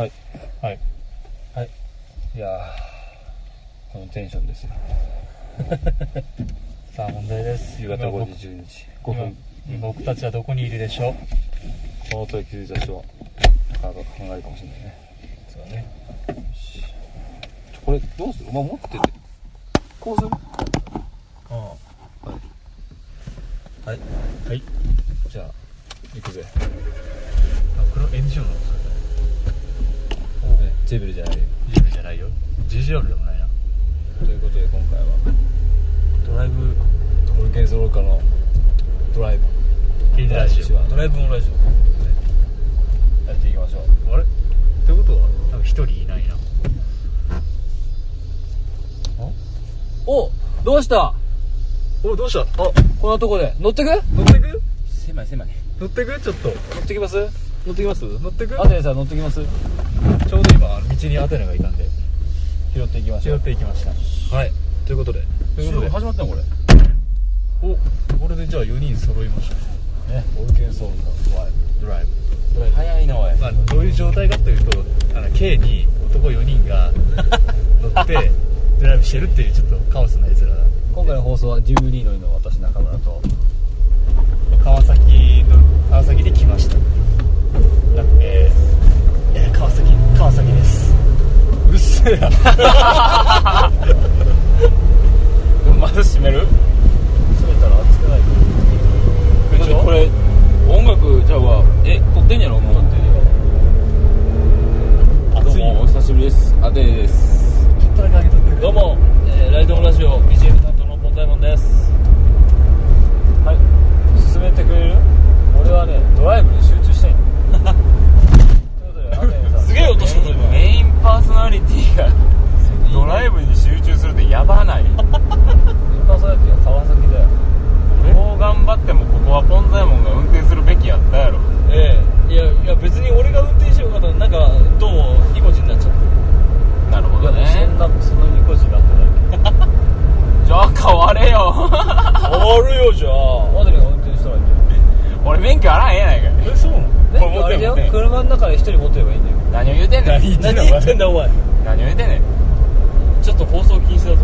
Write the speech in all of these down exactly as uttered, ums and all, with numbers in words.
はいはいはい。いやーこのテンションですよさあ問題です。 夕方ごじじゅうにじごふん。 今僕たちはどこにいるでしょう。 この音で気づいた人はなかなか考えるかもしれないね。 そうだね。 よし。ちょこれどうする？お前持っててこうする？ ああはいはいはいじゃあ行くぜ。 あこれは エヌジーオー なのそれねジェベルじゃないよ。 ジェベルじゃないよ。 ジージーアール でもないな。 ということで今回はドライブオルケンソローカのドライブ聞いてラジオドライブオンラジオやっていきましょう。 あれってことは多分一人いないな。 おどうした？ おどうした。あこんなとこで乗ってく？ 乗ってく狭い狭い乗ってくちょっと乗ってきます？乗ってきます？ 乗ってくアテネさん乗ってきます？ ちょうど今道にアテナがいたんで拾っていきましょう。 拾っていきました。はいということでということで始まったのこれ。 おこれでじゃあよにん揃いましたねオルケンソローカドライドライブブドライブ早いなおい。 まあ、どういう状態かというとあの K に男よにんが乗ってドライブしてるっていうちょっとカオスな絵面だ。 今回の放送はじゅうに乗りの私中村と川崎の川崎で来ましただってえー、川崎川崎です。 うるせえやまず閉める？ 閉めたら熱くないだってこれ音楽ちゃうわ。え撮ってんやろ？もう撮ってるよ。どうもお久しぶりです。アテネです。 働き上げとってる。 どうも、えー、ライドオンラジオ ビージーエム 担当のボンタイモンです。はい進めてくれる？俺はねドライブに集中したいんだということでアテネさんすげえ音したぞ今。メインパーソナリティがドライブに集中するってやばない？ メインパーソナリティは川崎だよ。 どう頑張ってもここはポンザイモンが運転するべきやったやろ。 ええいやいや別に俺が運転しようかったらなんかどうも意固地になっちゃって。 なるほどね。 いやそんなそんな意固地になってないけどじゃあ変われよ変わるよじゃあアテネが運転したらいいんだよ。 俺免許あらんええやないかい。 えそうなの？ 免許あれだよこれ持ってる車の中で一人持ってればいいんだよ。 何を言うてんねん。 何言ってんだお前。 何を言うてんねん。 ちょっと放送禁止だぞ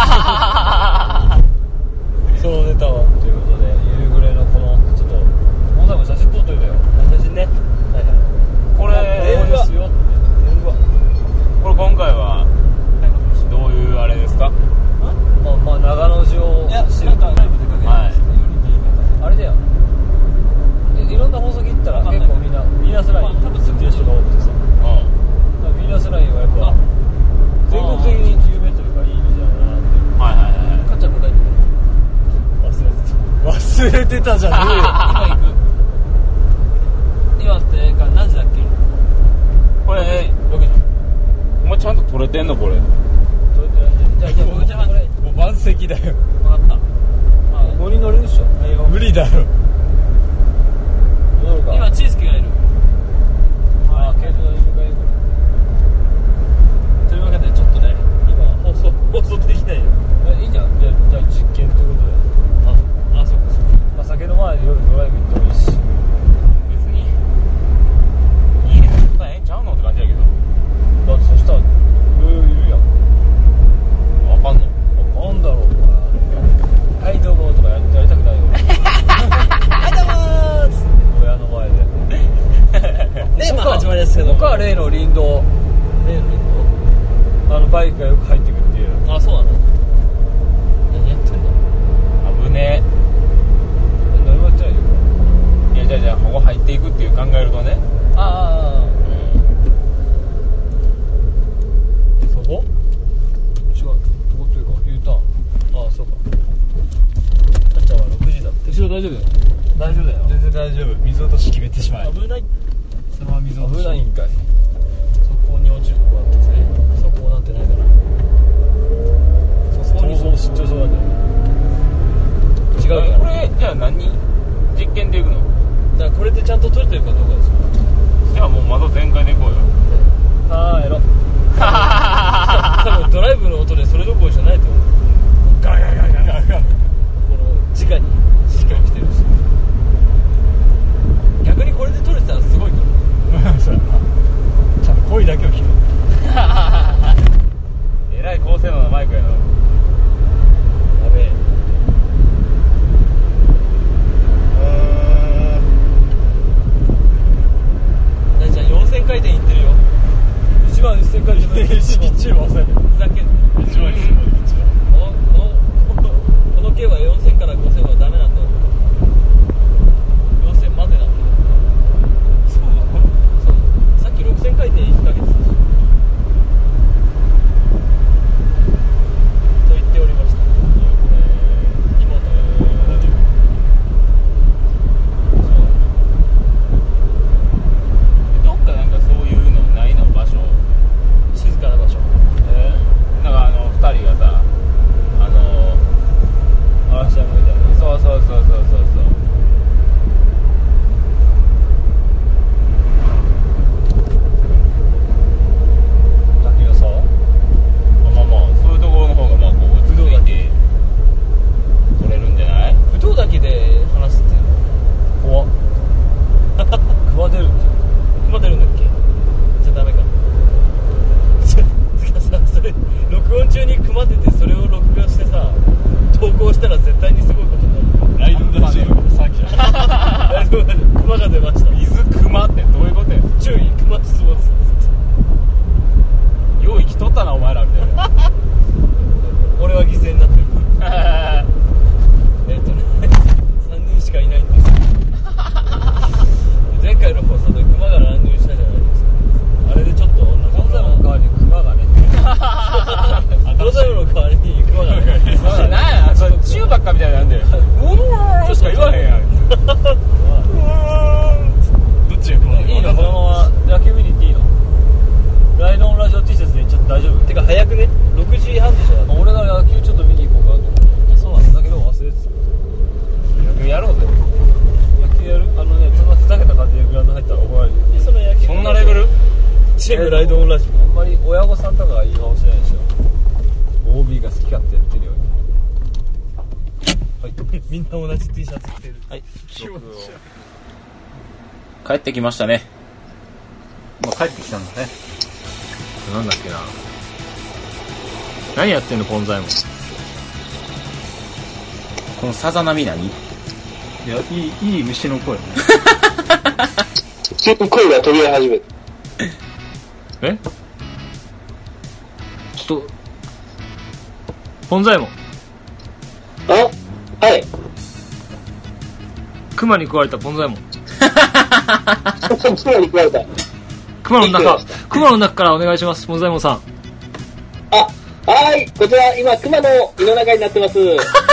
そのネタはということで夕暮れのこのちょっともう多分写真撮っといたよ。写真ね。はいはいこれ電話ですよ。電話これ今回はどういうあれですか？ まあまあ長野市を知るとはいあれだよ。いいろんな放送聞いたら結構みんなビーナスライン多分釣ってる人が多くてさ。 うんビーナスラインはやっぱ全国的に有名というかいい道だなっていう。 はいはいはい。 かっちゃん迎えてくれ。忘れてた。忘れてたじゃねえよ。今行く。今ってか何時だっけ？ これろくじ。 お前ちゃんと撮れてんのこれ？ どうやってやってじゃあじゃあ僕じゃあこれもう満席だよ。 分かった。あごにん乗れるでしょ。 無理だろ。 乗るか。今チーズケがいる。ああ軽トラに迎えに来る。というわけでちょっとね今放送放送できないよ。えいいじゃん。じゃあじゃあ実験ということで。ああそっかそっか。まあ酒飲まないで夜ドライブ行ってもいいし。 別に家で撮ったらええんちゃうのって感じやけど。 だってそしたらいろいろいるやん。 わかんの？ なんだろうはいどうもとかややりたくないよはいどうもーっつって親の前でねまあ始まりですけど僕は例の林道例の林道あのバイクがよく入ってくっていうあそうなの何やってんの危ね何もやってないよえ。いやじゃあじゃあここ入っていくっていう考えるとね。 ああそこ違うどこというか U ターンああそうかたっちゃんはろくじだって後ろ大丈夫だよ大丈夫だよ全然大丈夫。水落とし決めてしまい。 危ないそのまま水落とし。 危ないんかいそこに落ちるとこあったんですねそこなんてないからそこにそう出張そうなんだよ違うからこれじゃあ何実験でいくの？ だからこれでちゃんと撮れてるかどうかですよじゃあもう窓全開でいこうよ。 はーいやろ多分ドライブの音でそれどころじゃないと思うガラガラガラガラガラ。 この直に事件起きてるし逆にこれで撮れてたらすごいからそうやな。 式中は抑える。 ふざけんな。 いちまんにせんまで一番。 このこのこの計はよんせんからごせんはダメなんだ。よんせんまでなんだ。 そうなの？ そう。さっきろくせん回転いっかげつと言っておりました。妹。 どっかなんかそういうのないの場所。 静かな場所。 えー、なんかあのふたりがさ、あの嵐山みたいな。 そうそうそうそうそうそう。 滝の沢。 まあまあそういうところの方がまあこう落ち着いて取れるんじゃない？ 不動滝で話すっていうの怖っ。熊出るんじゃん。熊出るんだっけ？じゃあダメか。つかさ、それ録音中に熊出てそれを録画してさ投稿したら絶対にすごいことになる。 ライドラジオのさっき熊が出ました。 水熊ってどういうことや？ 注意、熊出没。 よう生きとったなお前らみたいな。 俺は犠牲になってる。えっとねさんにんしかいないんです。前回の放送で熊が乱入したじゃないですか。あれでちょっと本座の代わりに熊がね本座の代わりに熊がねそうなんや、それ中ばっかみたいなんでうおーしか言わへんやん。 どっちが熊なの？ いいのこのまま野球見に行っていいの？ライドオンラジオ T シャツで行っちゃって大丈夫？てか早くねろくじはんでしょ。俺が野球ちょっと見に行こうかと思って。そうなんだけど忘れてた。 野球やろうぜ。 野球やる？あのねそんなふざけた感じでグラウンド入ったら怒られる。その野球そんなレベル？ チームライドオンラジオあんまり親御さんとかがいい顔してないでしょ。 オービー が好き勝手やってるように。はいみんな同じ T シャツ着てる。はい帰ってきましたね。 まあ帰ってきたんだね。 なんだっけな、何やってんのポンザイモン。 このさざ波何？ いや、いい、いい虫の声ね。 急に声が飛び出始めた。 えちょっとポンザイモン。 あ、はい。 クマに食われたポンザイモン。 クマに食われた。 クマの中、クマの中からお願いします、ポンザイモンさん。 あ、はい、こちら今クマの胃の中になってます。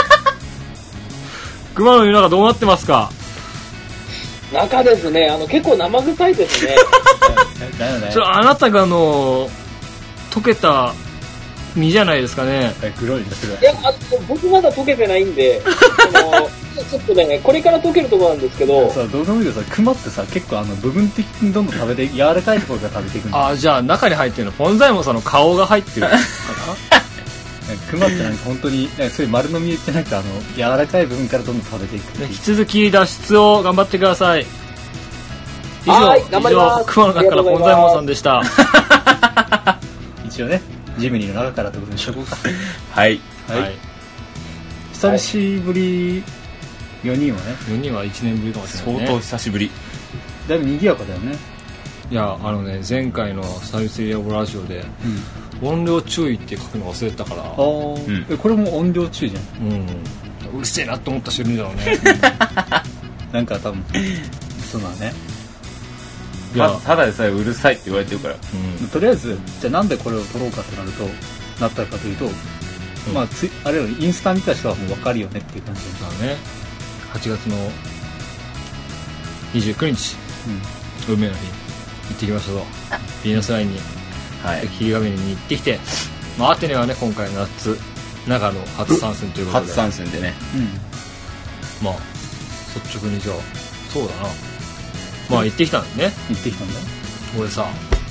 クマの胃の中どうなってますか？ 中ですね、あの結構生臭いですね。 だよね。 それあなたがあの溶けた身じゃないですかね。 黒いですいや、あ僕まだ溶けてないんで、あのちょっとね、これから溶けるところなんですけど。 さ、動画見るとさ、クマってさ、結構あの部分的にどんどん食べて、柔らかいところから食べていくんだ。 あ、じゃあ中に入ってるのポンザイモンさんの顔が入ってるかな。 クマってなんか本当に、なんかそういう丸飲みってなんかあの柔らかい部分からどんどん食べていく。 引き続き脱出を頑張ってください。以上、 はい、頑張ります。 以上、クマの中からポンザイモンさんでした。 一応ね、ジムニーの中からってことにしとこうか。 はい。 はい。はい、久しぶり、よにんはね。 よにんはいちねんぶりかもしれないね。 相当久しぶり。 だいぶ賑やかだよね。 いや、あのね、前回のサービスエリアボラジオで、うん、音量注意って書くの忘れてたから。あー、うん、これも音量注意じゃん。 うん。うるせえなって思った人いるんだろうね。 なんか多分、そうだね。 いや、ただでさえうるさいって言われてるから、 うん、とりあえずじゃあなんでこれを撮ろうかってなるとなったかというと、うん、まあつあれよりインスタ見た人はもう分かるよねっていう感じだね。はちがつのにじゅうくにち、うん、運命の日行ってきましたぞ。ヴィーナスラインに、はい、霧ヶ峰に行ってきて、まあ、アテネはね今回夏長野初参戦ということで初参戦でね、うん、 まあ率直にじゃあそうだな、まあ行ってきたんだね。 行ってきたんだ。 俺さ、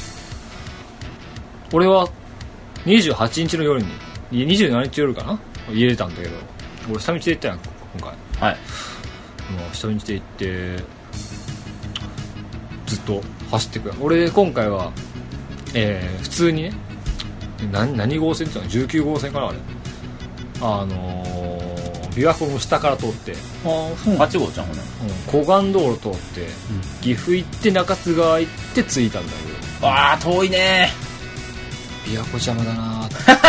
俺はにじゅうはちにちの夜ににじゅうしちにち夜かな入れたんだけど、俺下道で行ったやん今回。はい。もう下道で行ってずっと走ってくる。俺今回は、えー、普通にね、何何号線って言ったの、じゅうきゅうごうせんかなあれ。あのー、琵琶湖の下から通って、 ああ、そうはちごうちゃんほね、 うん、湖岸道路通って、うん、岐阜行って中津川行って着いたんだけど。 わあ遠いね。 琵琶湖邪魔だな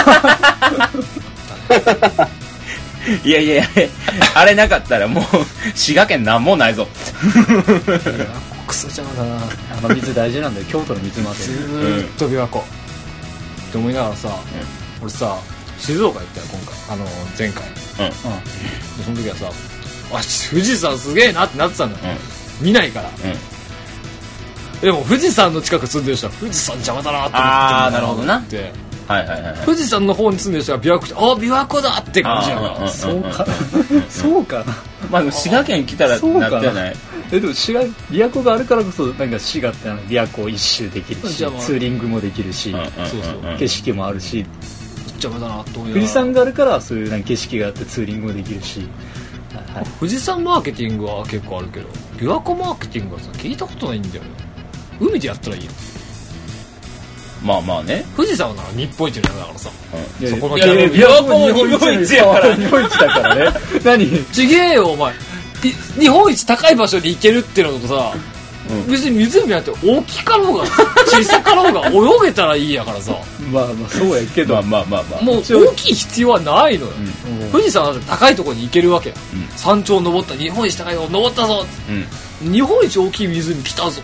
いやいやいやあれなかったらもう滋賀県なんもないぞクソ邪魔だな。 あの水大事なんだよ、京都の水までずーっと琵琶湖、うん、って思いながらさ、うん、俺さ静岡行ったよ今回、あの前回、うんうん、でその時はさあ富士山すげえなってなってたんだよ、うん、見ないから、うん、でも富士山の近く住んでる人は富士山邪魔だなって思ってるんだな。 あーなるほどなって、はいはいはい、富士山の方に住んでる人は琵琶湖してあ琵琶湖だって感じやから、 そうかなそうかなまあでも滋賀県来たらなってない。 えでも滋賀琵琶湖があるからこそなんか滋賀って琵琶湖一周できるし、ツーリングもできるし、そうそう景色もあるし、 邪魔だなと思いながら富士山があるからそういうなんか景色があってツーリングもできるし、 はい、富士山マーケティングは結構あるけど琵琶湖マーケティングはさ聞いたことないんだよね。海でやったらいいよ。 まあまあね、 富士山はなら日本一の山だからさ、うん、そこのいやいや琵琶湖も日本一やから日本一だからね何ちげえよお前、日本一高い場所に行けるっていうのとさ、うん、別に湖なんて大きかろうが小さかろうが泳げたらいいやからさまあまあそうやけど、 まあまあまあまあ、 もう大きい必要はないのよ、うん、富士山なんて高いところに行けるわけや、うん、山頂登った日本一高いとこ登ったぞ、うん、日本一大きい湖来たぞ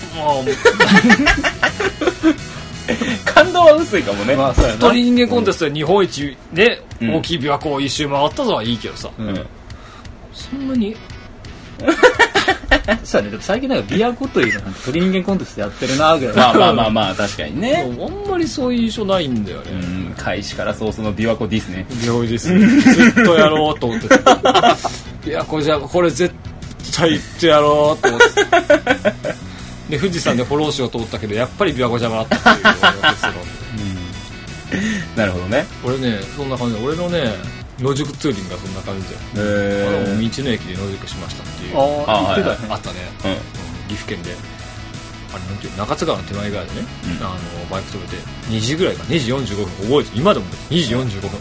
感動は薄いかもね、 まあ、そうやな。鳥人間コンテストで日本一ね、うん、大きい琵琶湖を一周回ったぞはいいけどさ、うん、そんなにそうやね、最近なんか琵琶湖というのは鳥人間コンテストやってるなぐらいまあまあまあまあ確かにねあんまりそういう印象ないんだよね。 うん開始から早々の琵琶湖ディスね琵琶湖ディスずっとやろうと思ってた琵琶湖じゃこれ絶対言ってやろうと思ってで富士山でフォローしようと思ったけどやっぱり琵琶湖邪魔だったっていう結論で、うん、なるほどね。 俺ねそんな感じで俺のね野宿ツーリングがそんな感じで、へー、あの道の駅で野宿しましたっていうああ、言ってたね、 あったね、うん、岐阜県であれなんていう中津川の手前側でね、うん、あのバイク止めてにじぐらいかにじよんじゅうごふん覚えて今でもにじよんじゅうごふん、うん、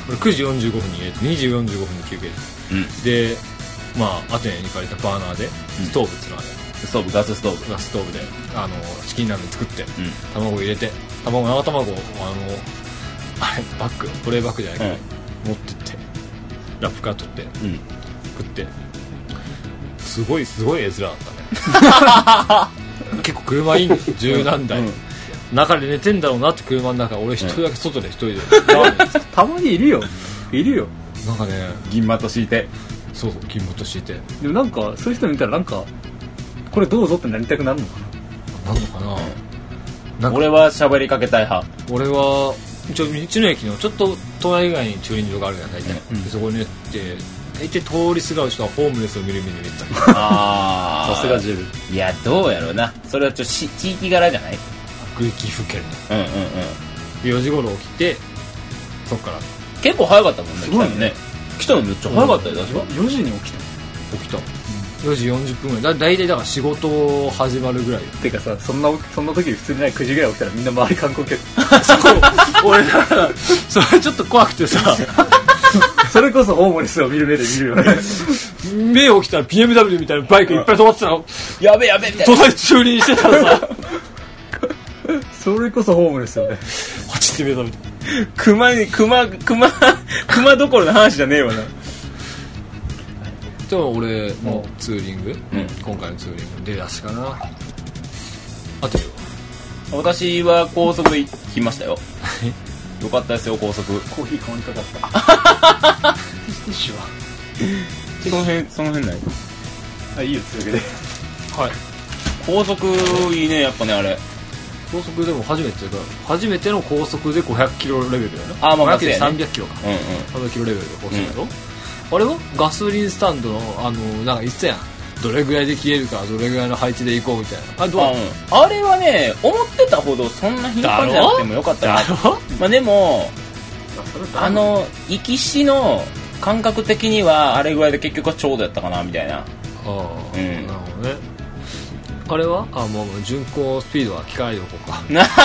俺くじよんじゅうごふんに入れてにじよんじゅうごふんに休憩で、うん、でまあアテネに借りたバーナーでストーブっていうのはね、 ストーブガスストーブガスストーブであのチキン鍋作って、うん、卵入れて卵生卵をあのあれバッグ保冷バッグじゃないけど、うん、持ってってラップから取って、うん、食ってすごいすごい絵面だったね結構車いいんですよ十何台、うん、中で寝てんだろうなって車の中俺一人だけ外で一人で、うん、 たまにいるよいるよなんかね銀マット敷いてそうそう銀マット敷いてでもなんかそういう人見たらなんかこれどうぞってなりたくなるのかななんのかな、 なんか俺は喋りかけたい派。俺は一応道の駅のちょっと隣以外に駐輪場があるじゃない大体、うん、でそこに行って大体通りすがる人はホームレスを見る目に見たああさすが自分。 いやどうやろうな、それはちょっと地域柄じゃない。 岐阜県のうんうんうんよじ頃起きてそっから結構早かったもんね。 すごいね来たのめっちゃ早かったよ。確かよじに起きた起きた、うん、よじよんじゅっぷんぐらいだ。大体だから仕事始まるぐらいてかさ、そんなそんな時普通にないくじぐらい起きたらみんな周り観光客俺だからそれちょっと怖くてさそれこそホームレスを見る目で見るよね目起きたら ビーエムダブリュー みたいなバイクいっぱい止まってたの、 やべやべみたいな隣駐輪してたらさそれこそホームレスよね。 パチって目覚めて熊に熊熊熊どころの話じゃねえわな。 じゃあ俺のツーリング、うん、今回のツーリング出だしかな。あとよ私は高速で行きましたよよかったですよ高速。 コーヒー買わんかかったティッシュはその辺その辺ないあいいよというわけではい高速いいねやっぱね。あれ高速でも初めてか初めての高速でごひゃくキロレベルだよね。 あまあまあごひゃくでさんびゃくキロか、うんうん、さんびゃくキロレベルで高速だろ、うん、あれはガソリンスタンドのあのなんか言ってたやん、どれぐらいで消えるかどれぐらいの配置で行こうみたいな。あどう、 あ、うん、あれはね思ってたほどそんな頻繁じゃなくてもよかったな。まあでもあの行きしの感覚的にはあれぐらいで結局はちょうどやったかなみたいな。ああ、うん、なるほどね。あれはあもう巡航スピードは聞かないでおこうか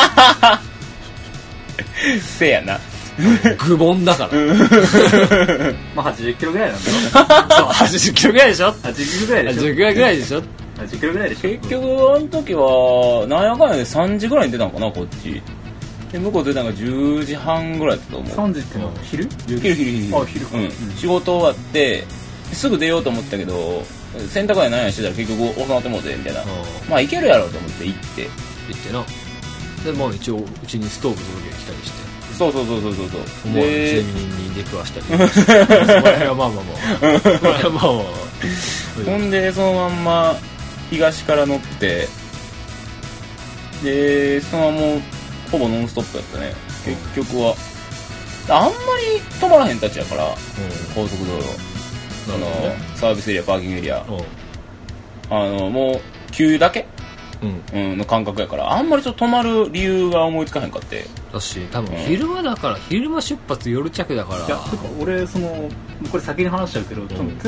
せやな愚問だからまあはちじゅっキロぐらいなんだろうそうはちじゅっキロぐらいでしょ。 はちじゅっキロぐらいでしょ。はちじゅっキロぐらいでしょ。はちじゅっキロぐらいでしょ。 結局あの時はなんやかんやでさんじぐらいに出たのかなこっち。 で向こう出たのがじゅうじはんぐらいだったと思う。 さんじってのは昼？ 昼昼昼。 あ、昼か。 うん。仕事終わってすぐ出ようと思ったけど、洗濯は何やしてたら結局収まってもうてみたいな。まあいけるやろうと思って行って行ってな。でまあ一応うちにストーブ届け来たりして。 そうそうそうそうそうそう。 で、住民に出くわしたり。そこら辺はまあまあまあ。そこら辺はまあまあ。 ほんでそのまんま東から乗って、でそのままもうほぼノンストップやったね。結局はあんまり止まらへんたちやから、うん、高速道路、あの、ね、サービスエリアパーキングエリア、うん、あのもう給油だけ。うんうん、の感覚やからあんまりちょっと止まる理由が思いつかへんかってだし多分昼間だから、うん、昼間出発夜着だからいやてか俺そのこれ先に話しちゃうけど、うん、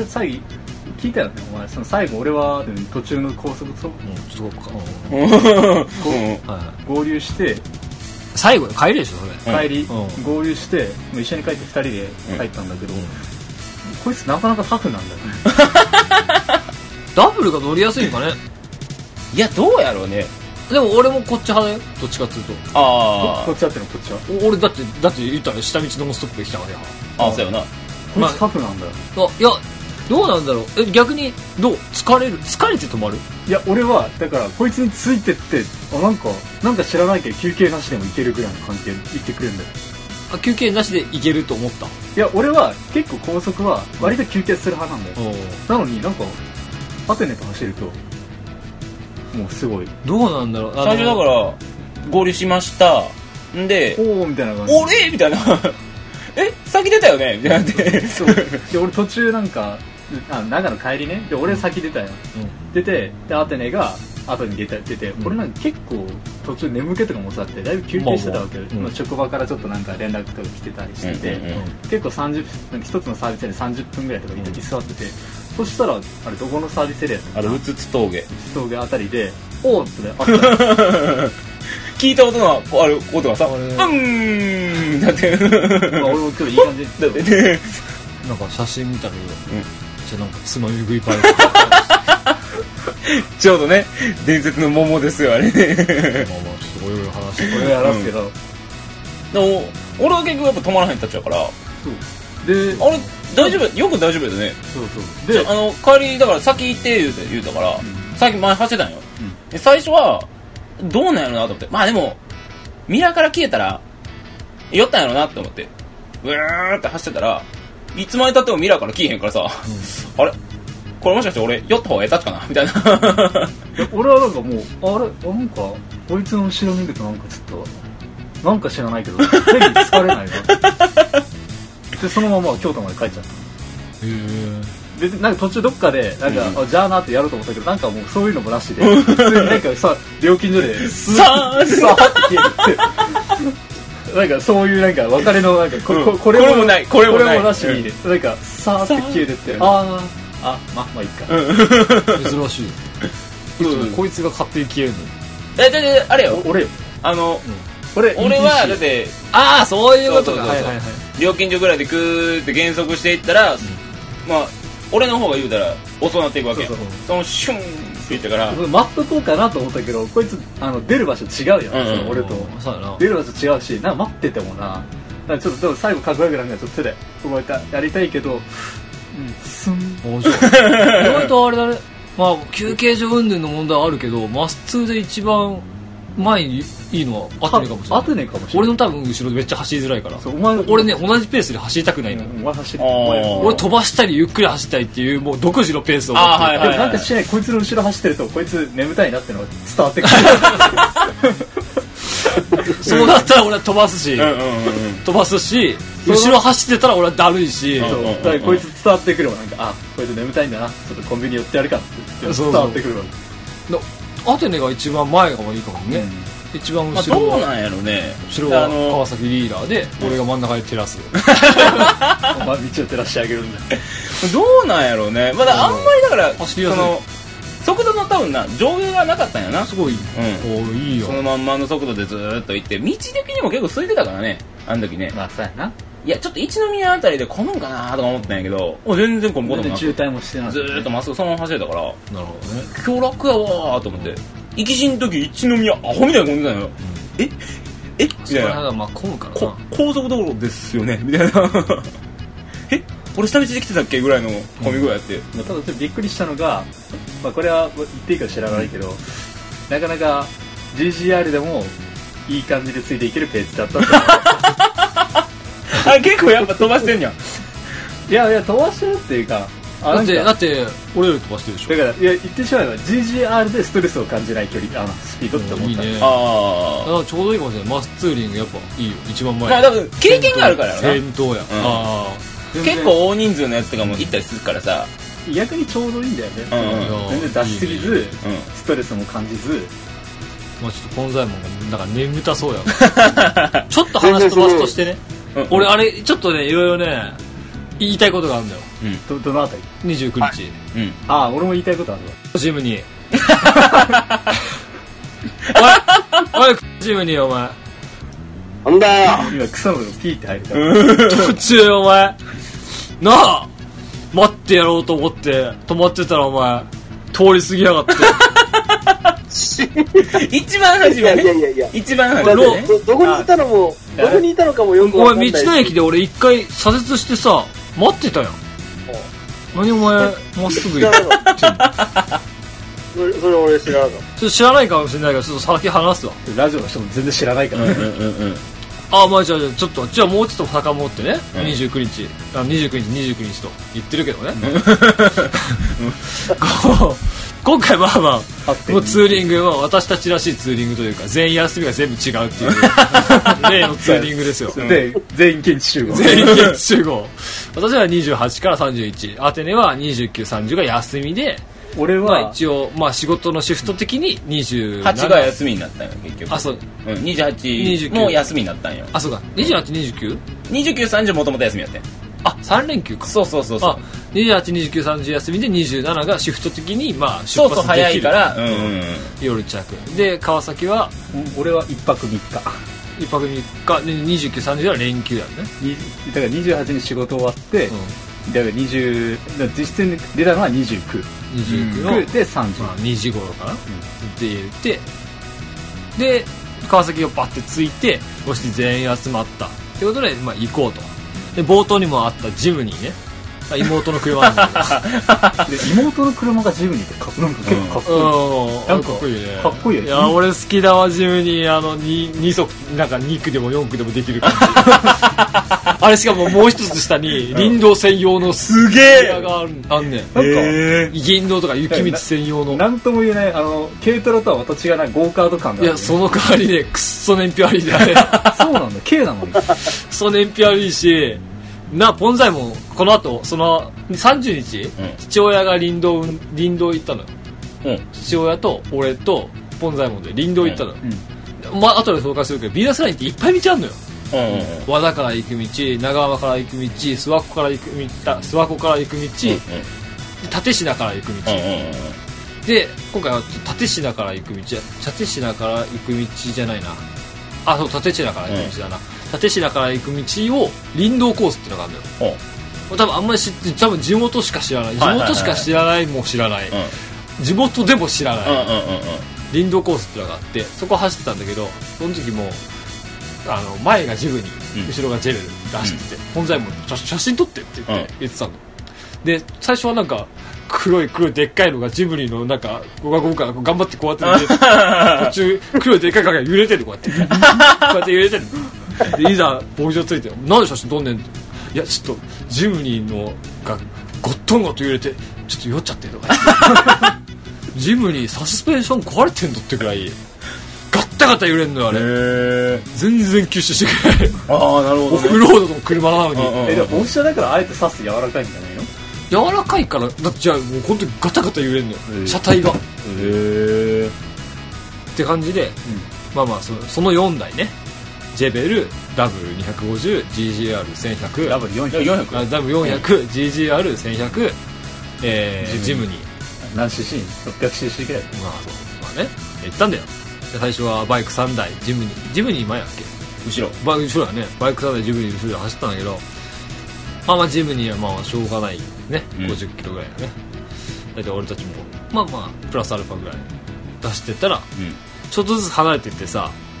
最後聞いたよねお前その最後俺は途中の高速と、うん、 そうか、 うんうんはい、合流して最後帰りでしょそれ帰り、うん、合流してもう一緒に帰ってふたりで帰ったんだけど、うん、こいつなかなかタフなんだよねダブルが乗りやすいのかねいやどうやろうねでも俺もこっち派だよどっちかっていうとああこっちだってのこっちは俺だってだって言ったら下道ノンストップで来たからやああそうやなこいつタフなんだよ、 まあ、いやどうなんだろうえ逆にどう疲れる疲れて止まるいや俺はだからこいつについてってあなんかなんか知らないけど休憩なしでもいけるぐらいの関係言ってくれるんだよあ休憩なしでいけると思った。 いや俺は結構高速は割と休憩する派なんだよ、うん、なのになんかアテネと走るともうすごいどうなんだろう最初だから合流しましたんでおおみたいな感じ俺みたいなえ先出たよねみたいなってそうで俺途中なんかあ長野帰りねで俺先出たよ、うん、出てでアテネが後に出て出て、うん、俺なんか結構途中眠気とかもさってだいぶ休憩してたわけよ、まあまあうん、職場からちょっとなんか連絡とか来てたりしてて、うんうんうん、結構さんじゅっぷん一つのサービスエリアでさんじゅっぷんぐらいとか居座ってて、うん、そしたらあれどこのサービスエリアあれうつつ峠うつ峠あたりでおーってねあった聞いたことのある音がさうーんだってまあ俺も今日いい感じだってねなんか写真見たけど、うん、じゃなんかつまみ食いパイちょうどね伝説の桃ですよあれねまあまあちょっとおいおい話してこれ話すけど、うん、 でも俺は結局やっぱ止まらへんたちやからそうであれ大丈夫よく大丈夫やでねそうそうであの帰りだから先行って言うて言うたから、うん、先前走ってたんよ、うん、で最初はどうなんやろなと思ってまあでもミラーから消えたら寄ったんやろなって思ってうーって走ってたらいつまでたってもミラーから消えへんからさ、うん、あれこれもしかして俺酔った方がええたっかなみたいな俺はなんかもうあれなんかこいつの後ろ見るとなんかちょっとなんか知らないけど手に疲れないなでそのまま京都まで帰っちゃったへえでなんか途中どっかでなんか、うん、じゃあなってやろうと思ったけどなんかもうそういうのもなしで普通になんかさ料金所でさーさーって消えてなんかそういうなんか別れのなんか こ,、うん、こ, これもないこれもないこれもなしに、うん、なんかさーって消えてってあーあ、まあまあいいか、 うん、珍しいうん、こいつが勝手に消えるのえ、だってあれよ俺よあの、うん、 俺, 俺はだってああそういうことかはいはいはい料金所ぐらいでグーって減速していったら、うん、まあ俺の方が言うたら遅なっていくわけや。そうそうそうそのシュンっていったから待っとこうかなと思ったけどこいつあの出る場所違うやん、うんうん、その俺とそうやな出る場所違うしなんか待っててもななんかちょっと最後かっこよくなんかちょっと手で覚えたやりたいけどうんすん面白い意外とあれだねまあ休憩所云々の問題はあるけどマスツーで一番前にいいのはアテネかもしれない。 アテネかもしれない。 俺の多分後ろでめっちゃ走りづらいから。 そうお前俺ね同じペースで走りたくないの。 お前走る。 俺飛ばしたりゆっくり走りたいっていうもう独自のペースを持ってる。 はいはいはい、でもなんかしないこいつの後ろ走ってるとこいつ眠たいなってのが伝わってくる。そうなったら俺は飛ばすし、うんうんうん、飛ばすし、後ろ走ってたら俺はだるいし、 そうだからこいつ伝わってくるわなんかあこいつ眠たいんだなちょっとコンビニ寄ってやるかって伝わってくるわ。 そうそうアテネが一番前がいいかもね。うん一番後ろは、まあ、どうなんやろね後ろは川崎リーダーで俺が真ん中で照らすお前道を照らしてあげるんだどうなんやろうねまだあんまりだからその速度の多分な上下がなかったんやなすごい、うん、おいいよそのまんまの速度でずーっと行って道的にも結構空いてたからねあの時ねまあそうやないやちょっと一宮あたりで混むんかなとか思ったんやけど全然混むこともなく渋滞もしてない、ね、 ずーっとまっすぐそのまま走れたからなるほどね今日楽やわーと思って行きしん時一宮アホみたいに混んでたのよ、うん、ええみたいな。 まあ混むからな。 高速道路ですよねみたいな。え俺下道で来てたっけぐらいの混み具合やって、 うん、ただちょっとびっくりしたのが、まあ、これは言っていいか知らないけど、うん、なかなか ジージーアール でもいい感じでついていけるページだったってあ結構やっぱ飛ばしてんじゃん。 いやいや飛ばしてるっていうか、 だってだって俺より飛ばしてるでしょ。 だからいや言ってしまえば ジージーアール でストレスを感じない距離、あのスピードって思った、 いいね。 ああちょうどいいかもしれない。マスツーリングやっぱいいよ、一番前。 まあ多分経験があるからな。 先頭や、うん、あ結構大人数のやつとかも行ったりするからさ、 逆にちょうどいいんだよね、うん、全然出しすぎず、うん、ストレスも感じず。 まあ、ちょっとポンザイモンがなんか眠たそうやちょっと話飛ばすとしてね、うん、俺あれちょっとねいろいろね言いたいことがあるんだよ、 うん、ど, どのあたりにじゅうくにち、はい、 うん、ああ俺も言いたいことあるわ。 ジムにおいおいジムにお前なんだよ今草のピーって入るから途中お前なあ待ってやろうと思って止まってたらお前通り過ぎやがって一番初めね。いやいやいや一番初めね。 ど, どこにいたのもどこにいたのかもよくわかんない。 お前道の駅で俺一回左折してさ待ってたやん。何お前まっすぐ行ってんのそれ俺知らなかった。ちょっと知らないかもしれないからちょっと先話すわ。 ラジオの人も全然知らないから、ね、うんうんうんうん。 あまあじゃあちょっとじゃあもうちょっと遡ってね、うん、にじゅうくにちあにじゅうくにちにじゅうくにちと言ってるけどね、うん、こう今回まあまあもうツーリングは私たちらしいツーリングというか全員休みが全部違うっていう例のツーリングですよ。 で全員現地集合全員現地集合私はにじゅうはちからさんじゅういち、アテネはにじゅうく、さんじゅうが休みで、 俺は、 まあ、一応、まあ、仕事のシフト的ににじゅうななはちが休みになったんよ結局。 あそう、 うん、にじゅうはちも休みになったんよ。 あそうかにじゅうはち、にじゅうきゅうにじゅうきゅう、さんじゅうもともと休みやってん。 あさん連休か。 そうそうそうそう。 あにじゅうはち、にじゅうきゅう、さんじゅう休みでにじゅうなながシフト的にまあ出発できる。 そうそう早いから、うんうん、 夜着で川崎は俺はいっぱくみっかいっぱくみっかでにじゅうく、さんじゅうは連休やね。 だからにじゅうはちに仕事終わって、うん、だからにじゅうだから実質に出たのはにじゅうく、 にじゅうくの、 うん、でさんじゅう、 まあ、にじ頃かな、うん、って言ってで川崎をバッて着いてそして全員集まったってことで、まあ、行こうと。で冒頭にもあったジムにね妹の車なんだけどで妹の車がジムにってかなんか結構かっこいい、 うん、なんかかっこいいね。 かっこいいよね。 いや俺好きだわジムにあの 2, 2足なんかに区でもよん区でもできる感じあれしかももう一つ下に林道専用のすげえがあんねん。なんか林道とか雪道専用のなんとも言えないあの軽トラとはまた違うなゴーカート感がある。 いやその代わりねくっそ燃費悪いであれそうなんだ軽なのにくっそ燃費悪いしな。ポンザイもこの後そのさんじゅうにち、うん、父親が林道林道行ったのよ、うん、父親と俺とポンザイモンで林道行ったのよ、うん、まあ後で紹介するけどビーナスラインっていっぱい道あるのよ、うんうんうん、和田から行く道、長浜から行く道、諏訪湖から行く道、諏訪湖から行く道、うんうん、立科から行く道、うんうんうん、で今回は立科から行く道立科から行く道じゃないなあそう立科から行く道だな、うん、立科から行く道を林道コースっていうのがあるのよ。多分あんまり知って多分地元しか知らない地元しか知らないも知らない、うん、地元でも知らない、うんうんうんうん、林道コースっていうのがあってそこ走ってたんだけどその時もあの前がジムに、うん、後ろがジェル出してて、うん、本在も写真撮ってって言って、うん、言ってたので最初はなんか黒い黒いでっかいのがジブリのなんかゴガゴガから頑張ってこうやって途中黒いでっかい影が揺れてるこうやってこうやって揺れてるでいざ牧場ついてなんで写真撮んねんっていやちょっとジムニーのがゴットンゴッと揺れてちょっと酔っちゃってるとかジムニーサスペンション壊れてんのってくらいガッタガタ揺れんのよあれ。へ全然吸収してくれないああなるほど、ね、 オフロードの車なのにえでも大きさだからあえて刺す柔らかいんじゃないの。 柔らかいからだってじゃあもう本当にガタガタ揺れんのよ車体がへえって感じで、うん、まあまあ そ, そのよんだいねジェベル ダブルにひゃくごじゅう ジージーアールせんひゃく ダブルよんひゃく ダブルよんひゃく ジージーアールせんひゃく、えー、ジムニー何 シーシー ろっぴゃくシーシー ぐらいまあそうまあね言ったんだよ最初はバイクさんだいジムニージムニー前やっけ後ろバ後ろやねバイクさんだいジムニー後ろで走ったんだけどまあまあジムニーはまあしょうがないね、うん、ごじゅっキロぐらいだねだいたい俺たちもまあまあプラスアルファぐらい出してったら、うん、ちょっとずつ離れていってさ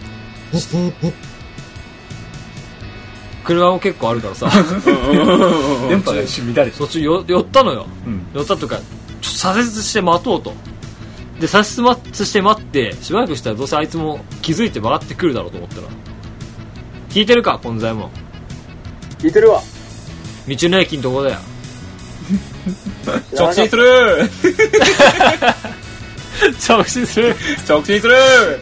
車も結構あるからさ電波が一瞬乱れて途中よ寄ったのよ、 うん、 寄ったとかちょっと左折して待とうとで左折して待ってしばらくしたらどうせあいつも気づいて曲がってくるだろうと思ったら聞いてるかこの材も聞いてるわ道の駅のとこだよ直進する直進する直進する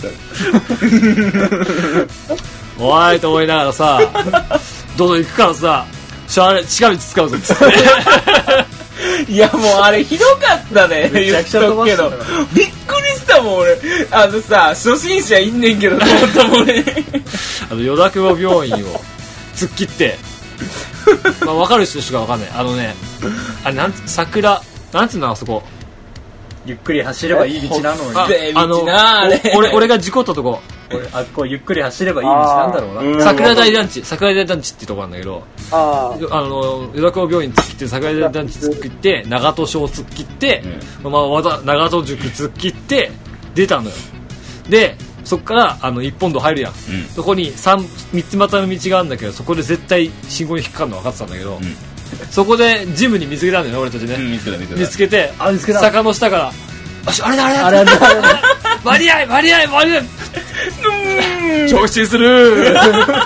おいと思いながらさどんどん行くからさしゃあれ近道使うぞっつっていやもうあれひどかったねめちゃくちゃ飛ばしたからびっくりしたもん俺あのさ初心者いんねんけどと思ったもんねあの与田久保病院を突っ切ってまあ分かる人しか分かんないあのねあれなんつ桜なんつうのあそこゆっくり走ればいい道なのにああのあれ俺俺が事故ったとこ俺あっこゆっくり走ればいい道なんだろうな、 うん桜台団地桜台団地ってとこなんだけどああの与田久保病院突っ切って桜台団地突っ切って長門小突っ切って、うんまあ、また長門塾突っ切って出たのよでそこからあの一本道入るやん、うん、そこに 3, 三つ股の道があるんだけどそこで絶対信号に引っかかるの分かってたんだけど、うん、そこでジムに見つけたんだよね俺たちね、 うん、見つけた見つけた見つけてあ見つけた坂の下からあれだあれだあれだあれだ間に合い間に合い間に合い直進する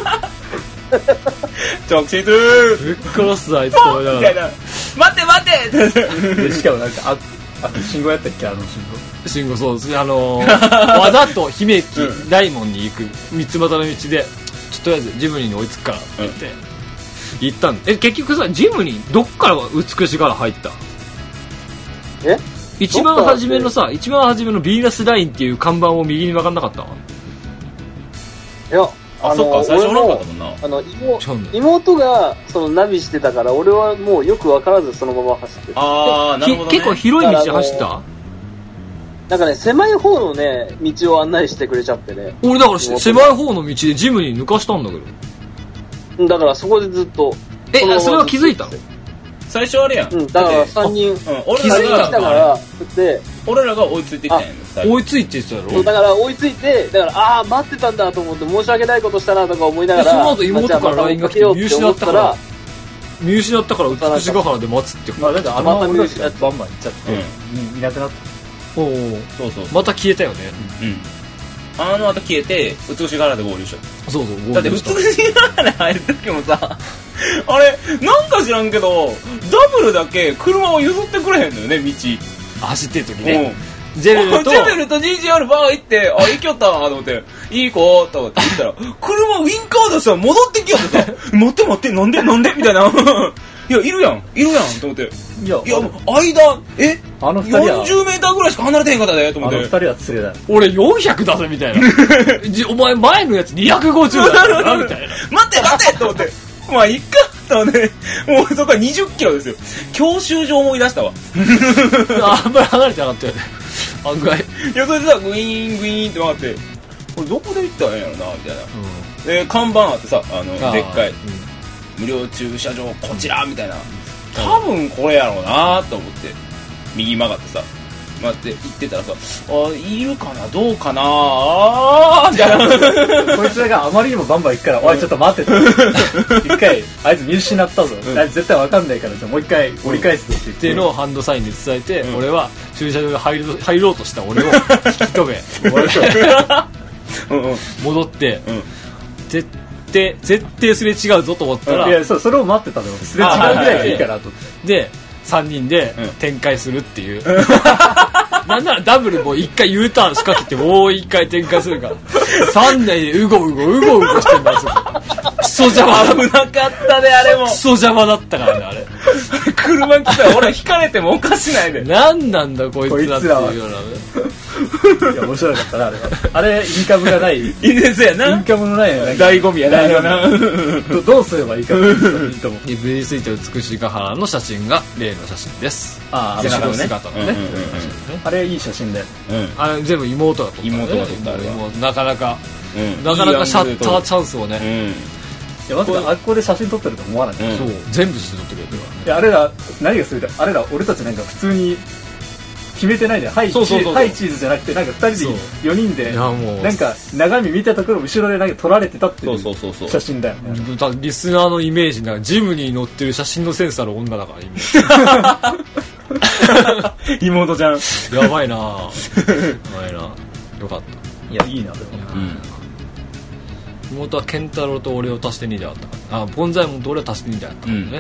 直進するぶっ殺すあいつと思いながら待って待ってでしかもなんかああ信号やったっけあの信号信号そうですあのー、わざと姫木大門に行く三つ股の道でちょっととりあえずジムニーに追いつくからって言って、うん、行ったんでえ結局さジムニーどっから美しから入ったえ一番初めのさ一番初めのビーナスラインっていう看板を右に曲がんなかったいやあそっか最初なかったもんなあの 妹, 妹がそのナビしてたから俺はもうよく分からずそのまま走ってああなるほど、ね、 結構広い道走ったなんかね狭い方のね道を案内してくれちゃってね俺だから狭い方の道でジムに抜かしたんだけどだからそこでずっとえそ, それは気づいたの最初あれやん、 うん、だからさんにん、うん、 俺らが来たからで俺らが追いついてきたんやん追いついてきたやろそうだから追いついてだからああ待ってたんだと思って申し訳ないことしたなとか思いながらその後妹から ライン が来て見失ったから見失ったから美しが原で待つってまあだってあのまま俺たちがバンバン行っちゃって、うん、いなくなったおおそうそうまた消えたよねうんあの後消えて美しが原で合流しようそうそうだって美しが原入る時もさあれなんか知らんけどダブルだけ車を譲ってくれへんのよね道走ってる時ね、 うん、 ジェベルとジェベルと ジージーアール バー行ってあ行きよったわと思っていい子と思って言ったら車ウィンカードしたら戻ってきよってさ待って待ってなんでなんでみたいないやいるやんいるやんと思っていやいや間えあのふたりはよんじゅうメーターぐらいしか離れてへんかったでと思ってあのふたりは連れだよ俺よんひゃくだぜみたいなお前前のやつにひゃくごじゅうだよなみたいな待って待ってと思ってまあいっかとねもうそこはにじゅっキロですよ教習所思い出したわあんまり離れてなかったよね案外いやそれでさグイーングイーンって回ってこれどこで行ったらええんやろなみたいな、うん、で看板あってさあのでっかい、うん、無料駐車場こちらみたいな多分これやろうなと思って右曲がってさ待って行ってたらさあいるかなどうかなあみたいなこいつらがあまりにもバンバン行くからおいちょっと待って一回あいつ見失ったぞ、うん、あいつ絶対分かんないからもう一回折り返すって言ってっていうのをハンドサインで伝えて、うん、俺は駐車場に入ろ入ろうとした俺を引き止めうん、うん、戻って、うん、絶対絶対すれ違うぞと思ったら、 うん、いや そ, それを待ってたのすれ違うぐらいがいいからとでさんにんで展開するっていう、うん、なんならダブルもいっかい U ターン仕掛けてもういっかい展開するからさんねんでうごうごうごうごしてんだよクソ邪魔危なかったねあれもクソ邪魔だったからねあれ車来たら俺引かれてもおかしないで何なんだこいつらっていうようないや面白かったなあれはあれインカムがないいいですやなインカムのない醍醐味やなど, どうすればいいかいいと思うブリついて美しが原の写真が例の写真ですああ後ろ姿のねあれいい写真で、 うん、あれ全部妹が撮った、ね、 妹が撮ったあれはなかなか、うん、なかなかシャッターチャンスをね、 うん、いやまさかあっこで写真撮ってると思わない、うん、 そう全部して撮ってくれてるからねいやあれら何がするかあれら俺たちなんか普通に決めてないで、はいチーズじゃなくて、なんかふたりでよにんでなんか眺め見たところ後ろでなんか撮られてたっていう写真だよね。 リスナーのイメージなジムに乗ってる写真のセンスある女だからイメージ妹ちゃんやばいなやばいな。よかった。 いやいいなでも、うん、 妹はケンタロウと俺を足してにであったから、あボンザイモンと俺を足してにであったからね、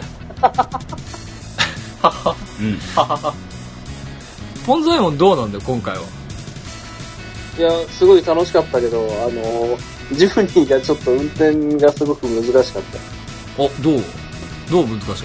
はははボンザイモンどうなんだよ今回は。 いやすごい楽しかったけど、あのジムニーがちょっと運転がすごく難しかった。 あどうどう難しかった。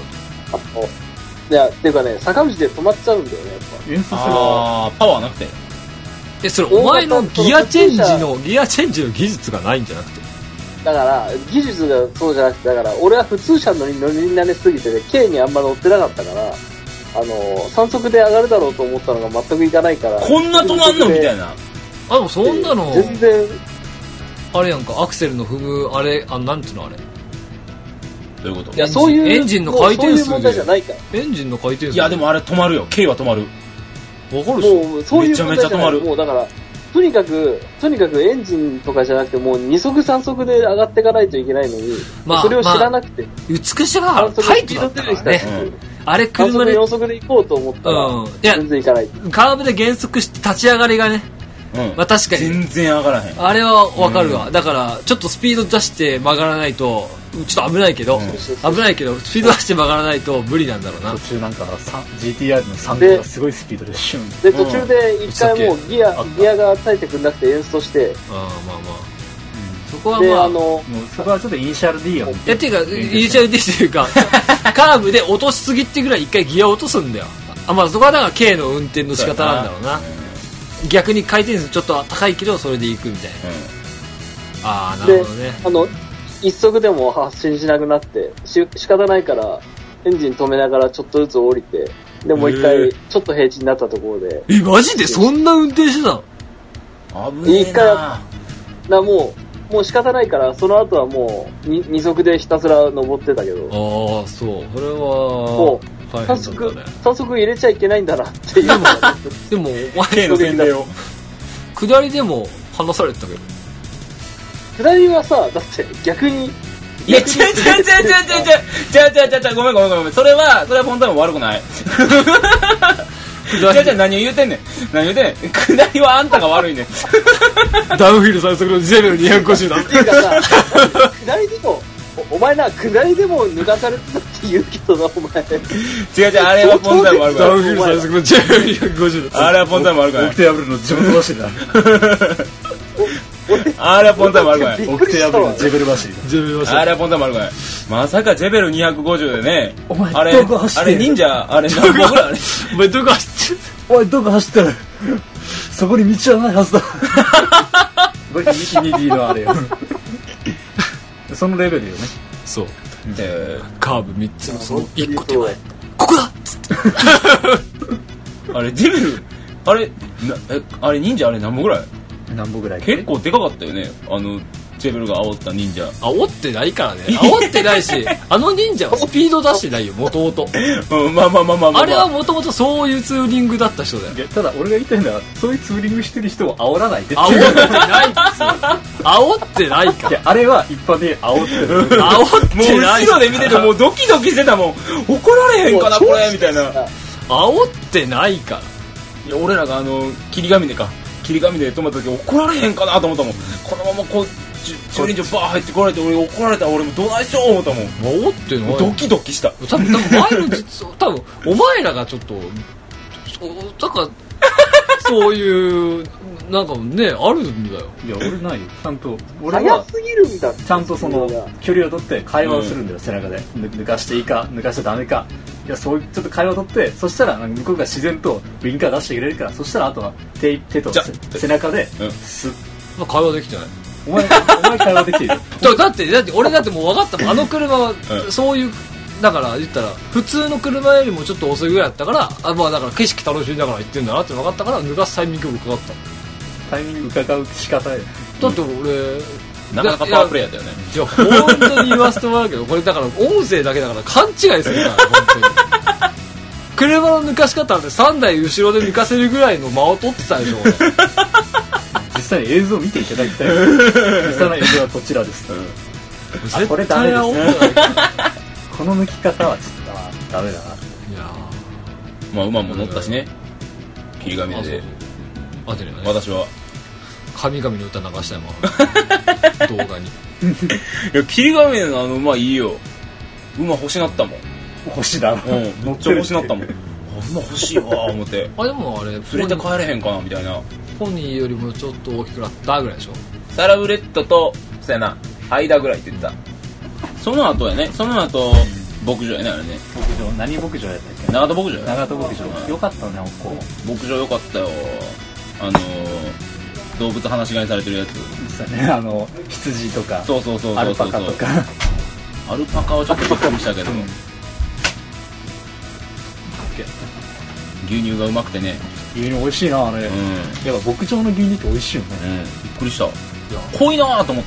あのいやっていうかね、坂道で止まっちゃうんだよねやっぱ。 ああパワーなくて。 えそれお前のギアチェンジのギアチェンジの技術がないんじゃなくて。 だから技術がそうじゃなくて、だから俺は普通車乗り乗り慣れすぎてて K にあんま乗ってなかったから、あの三速で上がるだろうと思ったのが全くいかないから。 こんな止まんのみたいな。 あでもそんなの全然あれやんか、アクセルの踏むあれ、あなんていうのあれ。 どういうこと。 いやそういうエンジンの回転数で。 そういう問題じゃないから。 エンジンの回転数。 いやでもあれ止まるよ。K は止まる。 わかるでしょ。 もうそういう問題じゃない。 めちゃめちゃ止まる。 もうだから。とにかく、とにかくエンジンとかじゃなくて、もう二速三速で上がっていかないといけないのに、まあ、それを知らなくて。まあ、 美しさがタイトだったからね。うん、あれ車で。 さん速よん速で行こうと思ったら、うん、いや全然行かない。 カーブで減速して立ち上がりがね、うん、まあ確かに。 全然上がらへん。 あれはわかるわ、うん。だから、ちょっとスピード出して曲がらないと、ちょっと危ないけど、うん、危ないけど、スピード出して曲がらないと無理なんだろうな。 途中なんか ジーティーアール のさんがすごいスピードでシュン。 で、途中で一回もうギア、ギアが耐えてくんなくてエンストして、 ああ、まあまあ。 うん、そこはまあ、であのそこはちょっとイニシャル D を。 え、っていうか、イニシャル D っていうか、カーブで落としすぎってぐらい一回ギアを落とすんだよ。あ、まあそこはだから K の運転の仕方なんだろうな。逆に回転数ちょっと高いけどそれで行くみたいな、うん、ああなるほどね。 あの一速でも発進しなくなってし仕方ないからエンジン止めながらちょっとずつ降りて、でもう一回ちょっと平地になったところで。 えマジでそんな運転してたの？危ねえな。 だもうもう仕方ないからその後はもうに二速でひたすら登ってたけど。 ああそうそれはもう早速、早速入れちゃいけないんだなっていうのがでもお前の先輩を下りでも話されてたけど、 下りはさだって逆にいや違う違う違う違う違う違う違う違う違うごめんごめんごめん、それはそれは本当に悪くない違う違う何を言うてんねん何言うてんねん、下りはあんたが悪いねんダウンフィール最速のジェベルにひゃくごじゅうだっていうかさ下りでもお前な下りでも抜かされてたって言うけどなお前。違う違うあれはポンタイム悪くない。 ダウンフィール最速のジェベルにひゃくごじゅうだ。 あれはポンタイム悪くない。 オクテ破るの自分の走りだ。 あれはポンタイム悪くない。 オクテ破るのジェベル走りだ。 ジェベル走り。 あれはポンタイム悪くない。まさかジェベルにひゃくごじゅうでね。 お前あれどこ走ってる？ あれ忍者あれ何本ぐらいあれ。 お前どこ走ってる？ お前どこ走ってる？そこに道はないはずだ。これイニディのあれよ。そのレベルよね。 そう、えー、カーブみっつのそのいっこ手前ここだっつってあれジェベルあれなえあれ忍者あれ何本ぐらい何本ぐらい結構でかかったよね、あのジェベルが煽った忍者。 煽ってないからね、煽ってないしあの忍者はスピード出してないよもともと。 まあまあまあまあ、まあ、 あれはもともとそういうツーリングだった人だよ。 ただ俺が言いたいのはそういうツーリングしてる人を煽らないで。 煽ってないっつ煽ってないか。 いやあれは一般で煽ってる。 煽ってない。 もう後ろで見ててもうドキドキしてたもん。怒られへんかなこれみたいな。 煽ってないから。 いや俺らがあの霧ヶ峰か霧ヶ峰で止まった時怒られへんかなと思ったもん。このままこう駐輪場バー入ってこられて俺怒られたら俺もどないしよう思ったもん。 煽ってない。 ドキドキした。 多分前の実多分お前らがちょっとだからそういうなんかねあるんだよ。 いや俺ないよ。ちゃんと俺は早すぎるんだ。 ちゃんとその距離を取って会話をするんだよ、うん、背中で抜かしていいか抜かしちゃダメか。いやそういうちょっと会話を取ってそしたら向こうが自然とウインカー出してくれるから、そしたらあとは 手, 手と背中でスッ、 うん、会話できてない。 お前お前会話できてるよ。 だってだって俺だってもう分かったもん。あの車はそういうだから言ったら普通の車よりもちょっと遅いぐらいだったから、あまあだから景色楽しみながら行ってんだなって分かったから抜かすタイミングを伺った。 タイミング伺う仕方や。 だって俺なかなかパワープレイやったよね。 いや本当に言わせてもらうけどこれだから音声だけだから勘違いするから本当に。 車の抜かし方ってさんだい後ろで抜かせるぐらいの間を取ってたでしょ俺実際に映像を見ていただきたい実際の映像はこちらです、うん、あこれダメですこの抜き方はちょっとダメだな。いやまあ馬も乗ったしね霧ヶ峰であてね私は神々の歌流したいもん動画にいや霧ヶ峰のあの馬いいよ。馬欲しなったもん。 欲しだろ、 うん、めっちゃ欲しなったもん馬欲しいわ思ってあでもあれ連れて帰れへんかなみたいな。 ポニーよりもちょっと大きくなったぐらいでしょ。 サラブレッドとそうやな間ぐらいって言ってた。その後やねその後牧場やねあれね。 牧場何牧場やったっけ。 長門牧場や長門牧場よかったねここ牧場よかったよ。あのー、動物放し飼いされてるやつそうねあの羊とかそうそうそうそうそうアルパカとかアルパカはちょっとびっくりしたけど、うん、牛乳がうまくてね。 牛乳美味しいなあれ、うん、やっぱ牧場の牛乳って美味しいよね、 うん、びっくりした。濃いなと思った。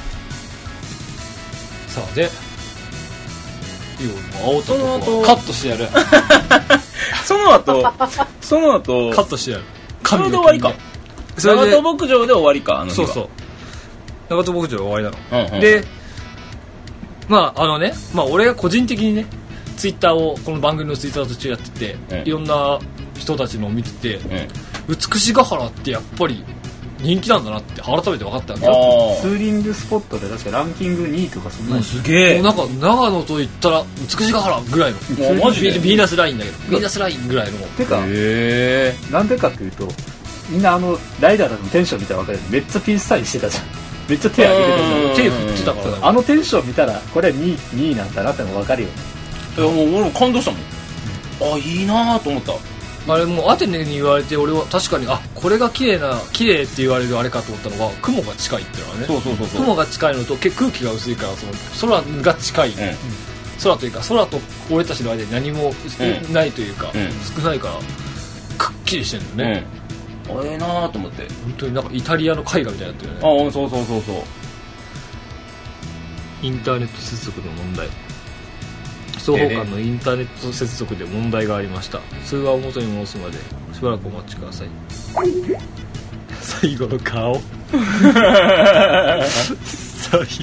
さあでいいよ青とこカットしてやるその後その後カットしてやる。 それで終わりか。長門牧場で終わりかあの日は。 そうそう長門牧場で終わりなの、うんうん、でまああのねまあ俺が個人的にねツイッターをこの番組のツイッター途中やってて、うん、いろんな人たちのを見てて、うん、美しが原ってやっぱり人気なんだなって改めて分かったんだよ。 ツーリングスポットで確かランキングにいとかそんなにすげえ。もうなんか長野と言ったら美しが原ぐらいのマジでビーナスラインだけどビーナスラインぐらいのてかへなんでかっていうとみんなあのライダーたちのテンション見たら分かるようにめっちゃピースサインしてたじゃん。めっちゃ手上げてたじゃん。 手振ってたからあのテンション見たらこれはにい、にいなんだなっての分かるよね。 いやもう俺も感動したもん、うん、あいいなと思った。 あれもうアテネに言われて俺は確かにあこれが綺麗な綺麗って言われるあれかと思ったのが雲が近いっていうのはね。 そうそうそうそう雲が近いのと空気が薄いからその空が近い、うん、空というか空と俺たちの間に何もないというか、うん、少ないからくっきりしてるんだよね、 うん、あええなと思って本当になんかイタリアの絵画みたいになってるよね。あそうそうそうそう。 インターネット接続の問題双方間のインターネット接続で問題がありました。通話を元に戻すまでしばらくお待ちください。最後の顔最後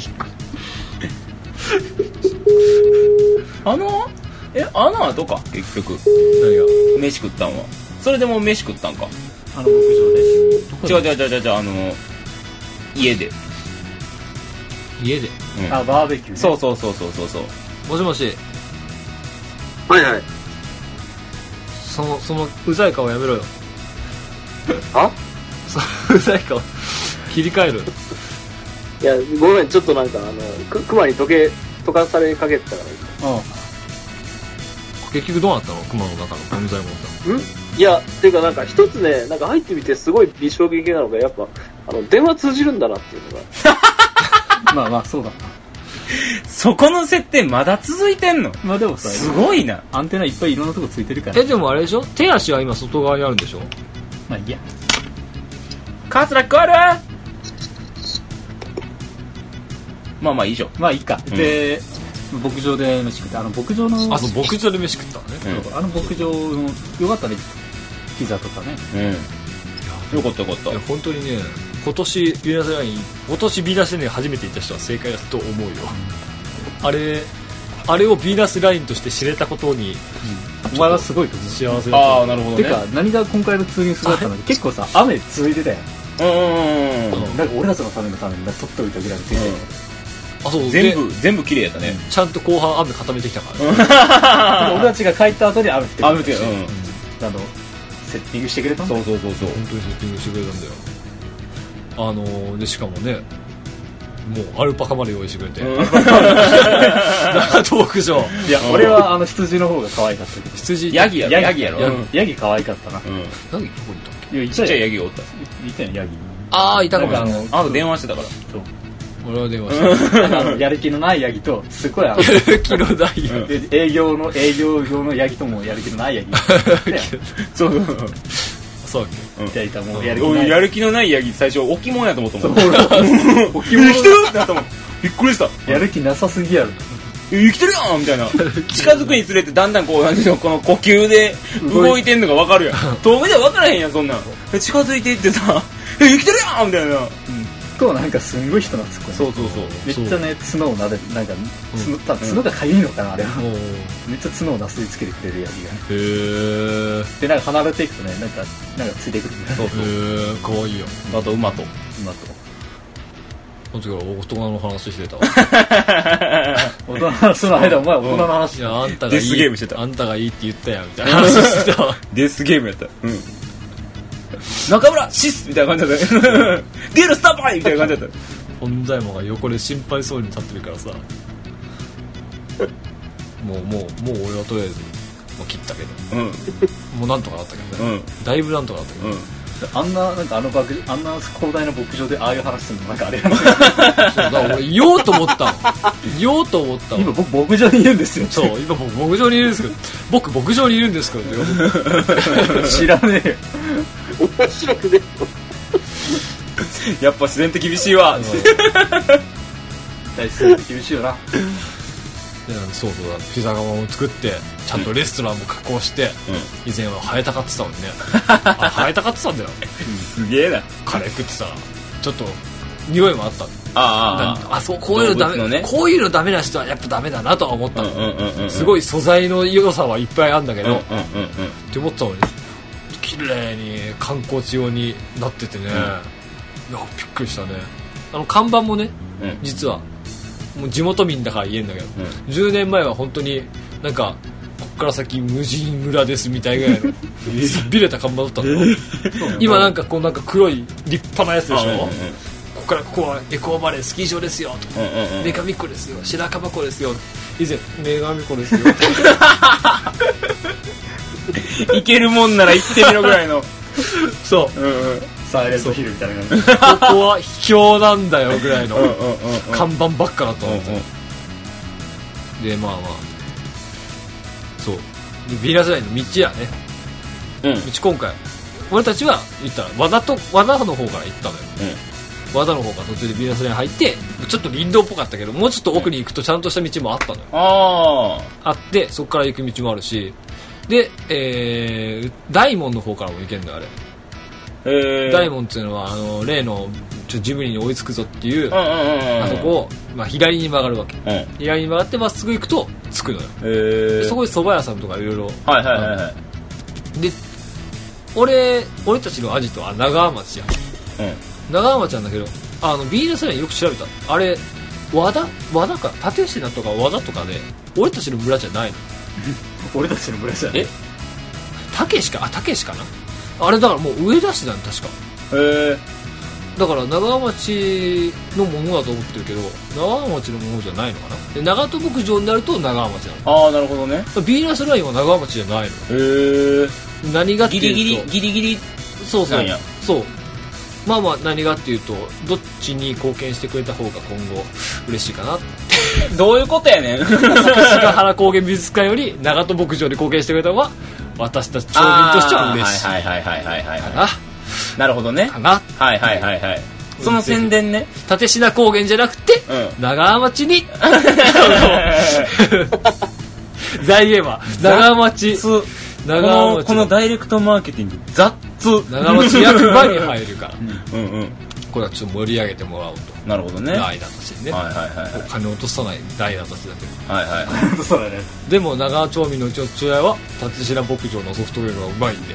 あのえあの後か結局何が飯食ったんはそれでもう飯食ったんかあの牧場で。 違う違う違う違う違うあの家で家で、 うん、あバーベキュー、ね、 そうそうそうそうそうそう。 もしもしはいはい。 そのそのうざい顔やめろよ。 あそのうざい顔切り替える。 いやごめんちょっとなんかあのく熊に溶け溶かされかけてたから。 ああ結局どうなったの熊の中のこのうざいもんさん。いやっていうかなんか一つねなんか入ってみてすごい微衝撃なのがやっぱあの電話通じるんだなっていうのがまあまあそうだな。 そこの設定まだ続いてんの。 まあでもさすごいな。 アンテナいっぱいいろんなとこついてるから。 えでもあれでしょ手足は今外側にあるんでしょ。 まあいいや。 カツラ食わるまあまあいいでしょ。 まあいいか、うん、で牧場で飯食ってあの牧場のあそう牧場で飯食ったのね、 うん、あの牧場のよかったねピザとかね、 うん、よかったよかった。 いや本当にね今年ビーナスライン今年ビーナスライン初めて行った人は正解だと思うよ、うん、あれあれをビーナスラインとして知れたことに、 うん、お前はすごい幸せだああなるほどね。 てか何が今回のツーリングすごかったのに結構さ雨続いてたよ。うんうんうん。なんか俺たちのためのために取っておいたぐらいのついて、うん、 あそう全部全部綺麗やったね。 ちゃんと後半雨固めてきたから、 ね、俺たちが帰った後に雨降ってくる。 雨降ってくる。うん。 あのセッティングしてくれたんだ。そうそうそうそう。 本当にセッティングしてくれたんだよ。あのー、でしかもねもうアルパカまで用意してくれて、うん、中トーク場いや俺はあの羊の方が可愛かったけど羊ヤギやヤギやろ。 ヤギ可愛かったな、 うん、ヤギどこにいたっけ。 いやちっちゃいヤギがおった。 いたよヤギ。 ああいたかもしれない。 あの電話してたから。 そう俺は電話してあのやる気のないヤギとすごいあのやる気のないヤギ、 うん、営業の営業用のヤギともやる気のないヤギそうそうそうだっけ、 うん、いたいたもうやる気ない、やる気のないヤギ最初置物やと思ったもん。 置物ってなったもん。びっくりした。 やる気なさすぎやろ。 生きてるやんみたいな近づくにつれてだんだんこうなんていうのこの呼吸で動いてんのが分かるやん遠目では分からへんやんそんなん近づいていってさえ生きてるやんみたいな、うん、 となんかすんごい人懐っこいそうそうそうめっちゃね角をなでなんか角、うん、角がかゆいのかなあれは、うん、めっちゃ角をなすりつけてくれるやつがへーでなんか離れていくとねなんかなんかついてくるみたいなそうそうへーかわいいよあと馬と馬と大人の話してたわ大人その間お前大人の話、 いやあんたがいいデスゲームしてたあんたがいいって言ったやんみたいな話してたわデスゲームやったうん中村シスみたいな感じだったゲルスタンバイみたいな感じだった本左衛門が横で心配そうに立ってるからさもうもうもう俺はとりあえずもう切ったけど、うん、もうなんとかなったけどね、うん、だいぶなんとかなったけど、うんあんな、なんかあの牧あんな広大な牧場でああいう話するのなんかあれやなそうだ俺言おうと思ったの言おうと思ったの今僕牧場にいるんですよそう今僕牧場にいるんですけど僕牧場にいるんですけど知らねえよ面白くねやっぱ自然って厳しいわ大自然って厳しいよなそうそうだピザ窯を作ってちゃんとレストランも加工して、うん、以前はハエたかってたのにねあハエたかってたんだよすげえなカレー食ってたらちょっと匂いもあったあああそうこういうのダメ、ね、こういうのダメな人はやっぱダメだなとは思ったの、うんうんうんうん、すごい素材の良さはいっぱいあるんだけど、うんうんうんうん、って思ったのに綺麗に観光地用になっててね、うん、いやびっくりしたねあの看板もね、うん、実はもう地元民だから言えんだけど、うん、じゅうねんまえは本当になんかこっから先無人村ですみたいぐらいのびれた看板だったの、えー、今なんかこうなんか黒い立派なやつでしょ、うんうんうん、ここからここはエコーバレースキー場ですよと、うんうんうん、女神湖ですよ白樺湖ですよ以前女神湖ですよ行けるもんなら行ってみろぐらいのそう、 うんうんサイレントヒルみたいな感じここは秘境なんだよぐらいの看板ばっかだと思って、うんうん、でまあまあそうでビーナスラインの道やね、うん、道今回俺たちは言ったら和田と和田の方から行ったのよ、うん、和田の方から途中でビーナスライン入ってちょっと林道っぽかったけどもうちょっと奥に行くとちゃんとした道もあったのよ、ああってそこから行く道もあるしで、えー、大門の方からも行けるんだよあれ大門っていうのはあの例のちょジブリに追いつくぞっていう、うんうんうんうん、あそこを、まあ、左に曲がるわけ、うん、左に曲がってまっすぐ行くと着くのよ。そこで蕎麦屋さんとかいろいろはいはいはいはいで俺俺たちのアジトは長浜町や、うん、長浜町なんだけどあのビーナスラインよく調べたあれ和田和田か立石名とか和田とかで俺たちの村じゃないの俺たちの村じゃないえたけしかあたけしかなあれだからもう上田市だね確かへえだから長浜町のものだと思ってるけど長浜町のものじゃないのかなで長門牧場になると長浜町なのああなるほどねビーナスラインは長浜町じゃないのへえ何がっていうとギリギリギリギリそうそうそうまあまあ何がっていうとどっちに貢献してくれた方が今後嬉しいかなどういうことやねん坂原高原美術館より長門牧場に貢献してくれた方が私たち町民としては嬉しいはいはいはいはいはいかななるほどねかなはいはいはいはいその宣伝ね立科高原じゃなくて、うん、長浜町に財源は長浜町長浜町このダイレクトマーケティングザッツ長浜町役場に入るからうんうん、うんこれはちょっと盛り上げてもらおうとなるほどね大なたちにね、はいはいはいはい、お金落とさない大なたちだけどはいはいはい落とさないねでも長浜町民のうちの父親は立科牧場のソフトウェアがうまいん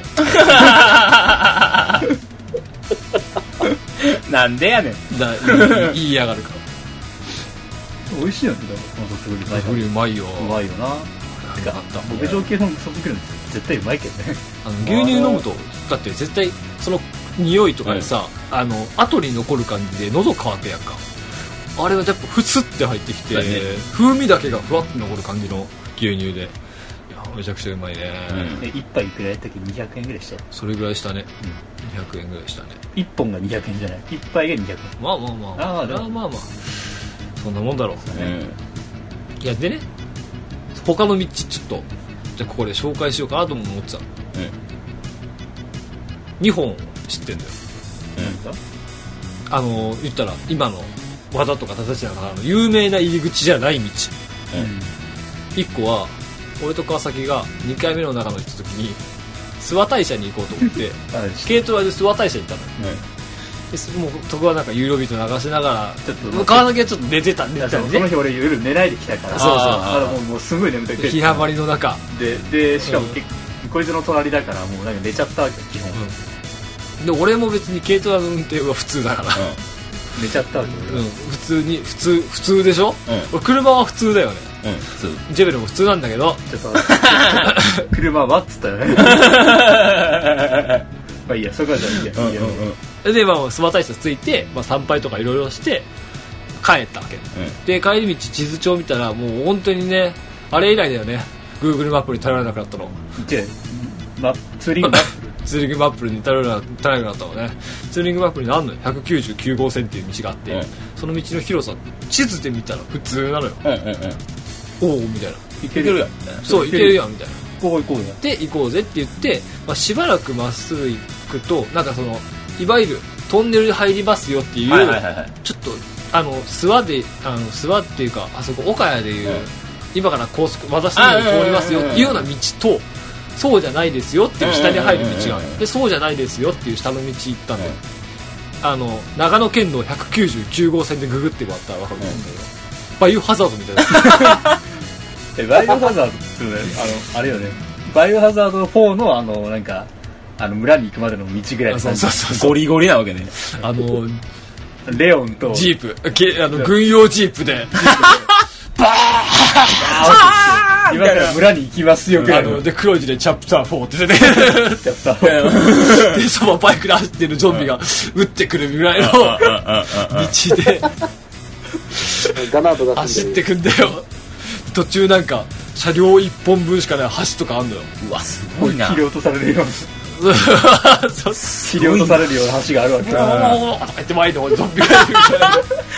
でなんでやねんだ言いやがるから美味しいよねこのソフトウェアソフトウェアうまいようまいよなてか牧場系のソフトウェア絶対うまいけどねあの牛乳飲むとだって絶対その匂いとかでさ、うん、あの後に残る感じで喉乾くやんかあれがやっぱふつって入ってきて、ね、風味だけがふわって残る感じの牛乳でいやめちゃくちゃうまいね、 うん、一杯いくらやったっけにひゃくえんぐらいしたそれぐらいしたね、うん、にひゃくえんぐらいしたねいっぽんがにひゃくえんじゃないいっぱいがにひゃくえんまあまあまあああまあまあまあそんなもんだろう、ねうん、いやでね他の道ちょっとじゃあここで紹介しようかなとも思ってた、うん、にほん知ってんだよ、うん、あの言ったら今の和田とか立科の有名な入り口じゃない道、 いっこは俺と川崎がにかいめの中野行った時に諏訪大社に行こうと思って軽トラで諏訪大社に行ったのよ、でもう徳はなんかユーロビート流しながらちょっと川崎はちょっと寝てたんで、ね、 その日俺夜寝ないで来たからそうそうあもうもうすごい眠たくて日はまりの中ででしかも、うん、こいつの隣だからもうなんか寝ちゃったわけ基本、 うん、で俺も別に軽トラの運転は普通だから、うん、 寝ちゃったわけ、 うん、普通に普通普通でしょ、うん、車は普通だよね、うん、普通ジェベルも普通なんだけどちょっと車はっつったよねまあいいやそこはじゃあいいや、うんうんうん、でまあ諏訪大社着いて、まあ、参拝とかいろいろして帰ったわけ、うん、で帰り道地図帳見たらもう本当にねあれ以来だよね Google マップに頼らなくなったのマツーリングマップツーリングマップに頼らなくなったのねツーリングマップに何のひゃくきゅうじゅうきゅう号線っていう道があって、うん、その道の広さ地図で見たら普通なのよ、うんうんうん、おおみたいな行けるやんそう行けるやんみたいなこう行こうやで行こうぜって言って、まあ、しばらくまっすぐ行くとなんかそのいわゆるトンネルで入りますよっていう、はいはいはいはい、ちょっとあの諏訪であの諏訪っていうかあそこ岡谷でいう、うん、今から高速私の上通りますよっていうような道とそうじゃないですよっていう下に入る道があるでそうじゃないですよっていう下の道行ったんだよ、うん、あの長野県のひゃくきゅうじゅうきゅう号線でググってもらったら分かると思うんだけど、うん、バイオハザードみたいなえバイオハザードってねあのあれよねバイオハザードフォーのあのなんかあの村に行くまでの道ぐらいのそうそうそうゴリゴリなわけねあのレオンとジープあの軍用ジープでバー今から村に行きますよぐらいので黒い字でチャプターフォーって出てチャプターフォーでそのバイクで走ってるゾンビが撃ってくるぐらいの道で走ってくんだよ途中なんか車両いっぽんぶんしかない橋とかあんのようわすごいな切り落とされるような切り落とされるような橋があるわけだとか言って前のゾンビがいるみたいな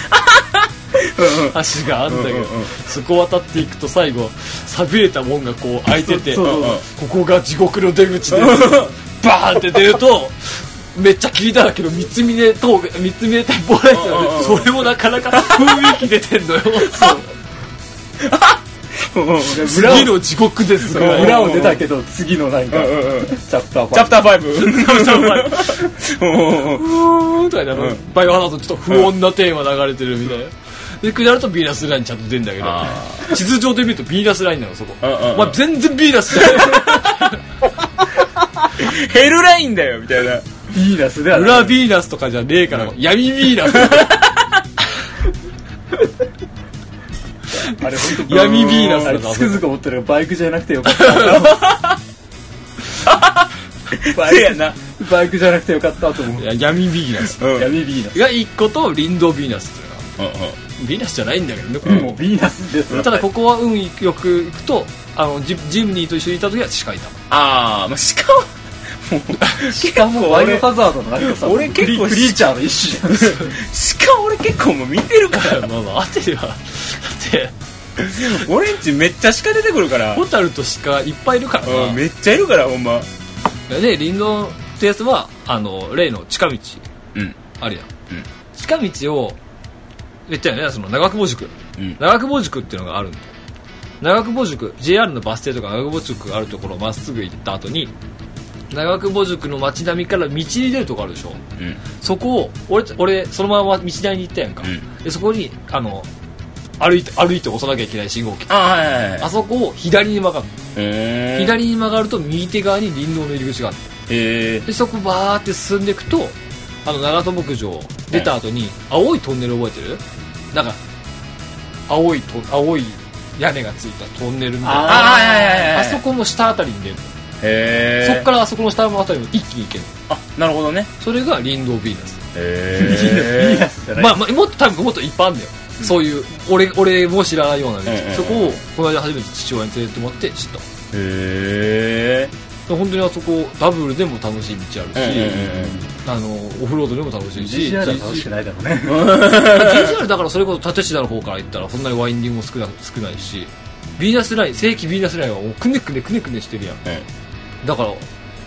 橋があんだけど、うんうんうん、そこ渡っていくと最後寂れた門がこう開いててここが地獄の出口でバーンって出るとめっちゃ霧だらけど三つ峰と三つ峰展望ライトなんでそれもなかなか雰囲気出てんのよ次の地獄です裏を出たけど次のなんかチャプターファイブチャプターファイブとかねバイオハザードちょっと不穏なテーマ流れてるみたいなで下るとビーナスラインちゃんと出るんだけど地図上で見るとビーナスラインなのそこお前全然ビーナスじゃないヘルラインだよみたいなビーナスでは裏ビーナスとかじゃねえから、うん、闇ビーナスあれ本当闇ビーナスだなつくづく思ったらバイクじゃなくてよかったバイクなバイクじゃなくてよかったと思ういや闇ビーナス、 うん、闇ビーナスがいっこと林道ビーナスっていうのが、うんうん、ビーナスじゃないんだけどね、 うん、もうビーナスですただここは運よく行くとあの ジ, ジムニーと一緒にいた時は鹿いたああ、まあ、鹿はしかもバイオハザードのなんかさ俺結構クリーチャーの一種じゃん鹿俺結構もう見てるからまあまあ当てるわだって俺んちめっちゃ鹿出てくるからホタルと鹿いっぱいいるからな、 うん、めっちゃいるからほんまで林道ってやつはあの例の近道、うん、あるやん、うん、近道を言ったよねその長久保宿、うん、長久保宿っていうのがあるんだ長久保宿 ジェイアール のバス停とか長久保宿があるところをまっすぐ行った後に長久保宿の街並みから道に出るとこあるでしょ、うん、そこを 俺, 俺そのまま道なりに行ったやんか、うん、でそこにあの歩いて歩いて押さなきゃいけない信号機 あ,、はいはいはい、あそこを左に曲がる、えー、左に曲がると右手側に林道の入り口がある、えー、でそこバーって進んでいくとあの長友牧場出た後に青いトンネル覚えてるなんか青いと青い屋根がついたトンネルみたいな あ, あ, あそこの下あたりに出るへそっからあそこの下のあたりも一気に行けるあなるほどねそれが林道ビーナスへビーナスじゃないまあ、まあ、もっと多分もっといっぱいあるんだよ、うん、そういう 俺, 俺も知らないような道、うんうんうん、そこをこの間初めて父親に連れてもらって知ったへえ本当にあそこダブルでも楽しい道あるし、うんうんうん、あのオフロードでも楽しいしジージーアール は楽しくないだろうねジージーアール だからそれこそ立科の方から行ったらそんなにワインディングも少 な, 少ないしビーナスライン正規ビーナスラインはもうくねくねくねくねしてるやん、うん、だから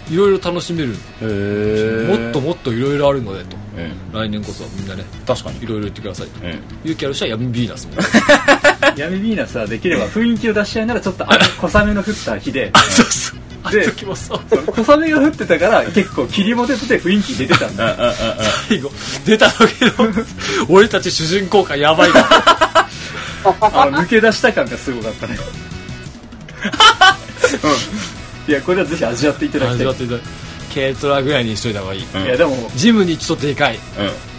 いろいろ楽しめる。 へもっともっといろいろあるのでと、 うん、 来年こそはみんなね確かにいろいろ言ってくださいと、 うん、 勇気ある人は闇ヴィーナスも闇ヴィーナスはできれば雰囲気を出し合いならちょっと雨小雨の降った日でそうそうあの時もそう小雨が降ってたから結構霧も出てて雰囲気出てたんだ最後出た時の俺たち主人公感やばいなあの抜け出した感がすごかったね、うん、いやこれはぜひ味わっていただきたい。 味わっていただきたい。軽トラぐらいにしといた方がいい、 うん、いやでもジムにちょっとでかい、うん、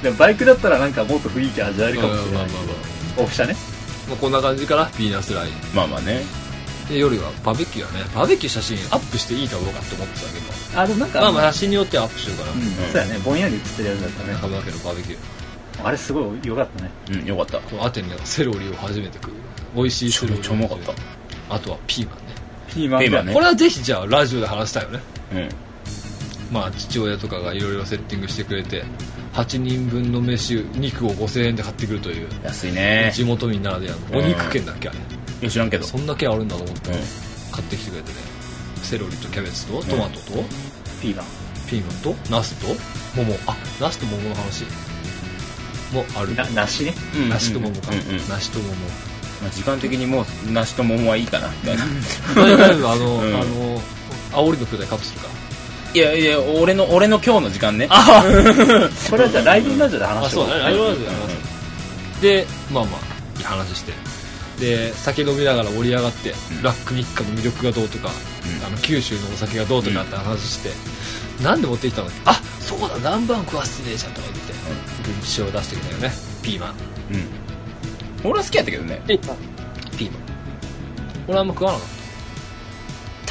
でもバイクだったらなんかもっと雰囲気味わえるかもしれない、うんまあまあまあ、オフ車ね、 まあ、こんな感じかな。ヴィーナスラインまあまあね。 で夜はバーベキューはね、バーベキュー写真アップしていいかどうかって思ってたけど、 あでもなんかまあまあ写真によってはアップしようかな、 うんうん、そうやね、ぼんやり写ってるやつだったね。 中村家のバーベキューあれすごい良かったね。 うん良かった。 このアテネがセロリを初めて食う美味しいセロリ、 ちょうまかった。 あとはピーマンね。 ピーマン, ピーマンね。 これはぜひじゃあラジオで話したいよね。 うんまあ父親とかがいろいろセッティングしてくれてはちにんぶんの飯肉をごせんえんで買ってくるという安いね。 地元民ならではのお肉券だっけあれ。 いや知らんけどそんだけあるんだと思って、 うん、 買ってきてくれてね。セロリとキャベツとトマトと、うん、 ピーマンピーマンとナスと桃。あナスと桃の話もある。 な梨ね、 うん、梨と桃か、 うんうん、 梨と桃、 まあ、時間的にもう梨と桃はいいかなみたいなあの、うん、あの煽りの句でカットするから。 いやいや俺の俺の今日の時間ね。 あこれはじゃあライブラジオで話しよう。 あそうだねライブラジオで話す、うん、でまあまあいい話してで酒飲みながら盛り上がって、うん、ラック日課の魅力がどうとか、うん、あの九州のお酒がどうとかって話して、うん、なんで持ってきたのってあそうだ南蛮食わせてねえじゃんとか言って、うん、文枝を出してきたよね。ピーマン、 うん、俺は好きやったけどね。 ピーマンピーマン俺はあんま食わなかった。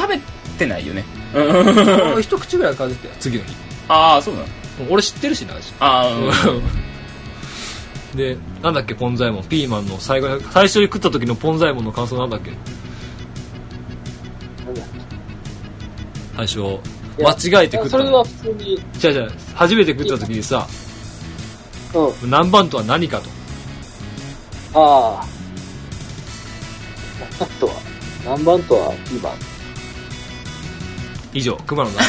食べてないよね。 一口ぐらいかじって次の日。 ああそうなの。 俺知ってるしな味。 ああ、 うん、でなんだっけポンザイモンピーマンの最後最初に食った時のポンザイモンの感想なんだっけ。最初間違えて食ったの。 それは普通にじゃあじゃあ初めて食った時にさ、うん、南蛮とは何かと。 ああ南蛮とは南蛮とはピーマン。 以上熊野だった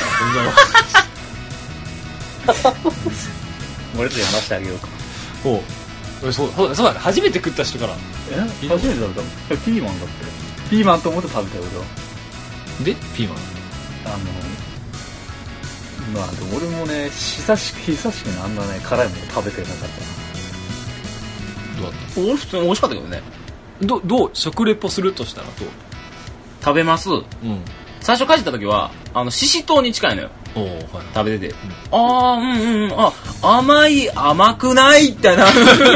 俺とで話してあげようか。 おうそうそうそうだね初めて食った人からえ初めてだったピーマンだってピーマンと思って食べたよ俺は。 でピーマンあのまあでも俺もね久しく久しくねあんなね辛いもの食べてなかったな。 どうだった。俺普通に美味しかったけどね。 どどう食レポするとしたらどう食べます。うん最初かじった時はあのししとうに近いのよ。 お、はい、 食べてて、うん、ああうんうんあ甘い甘くないってな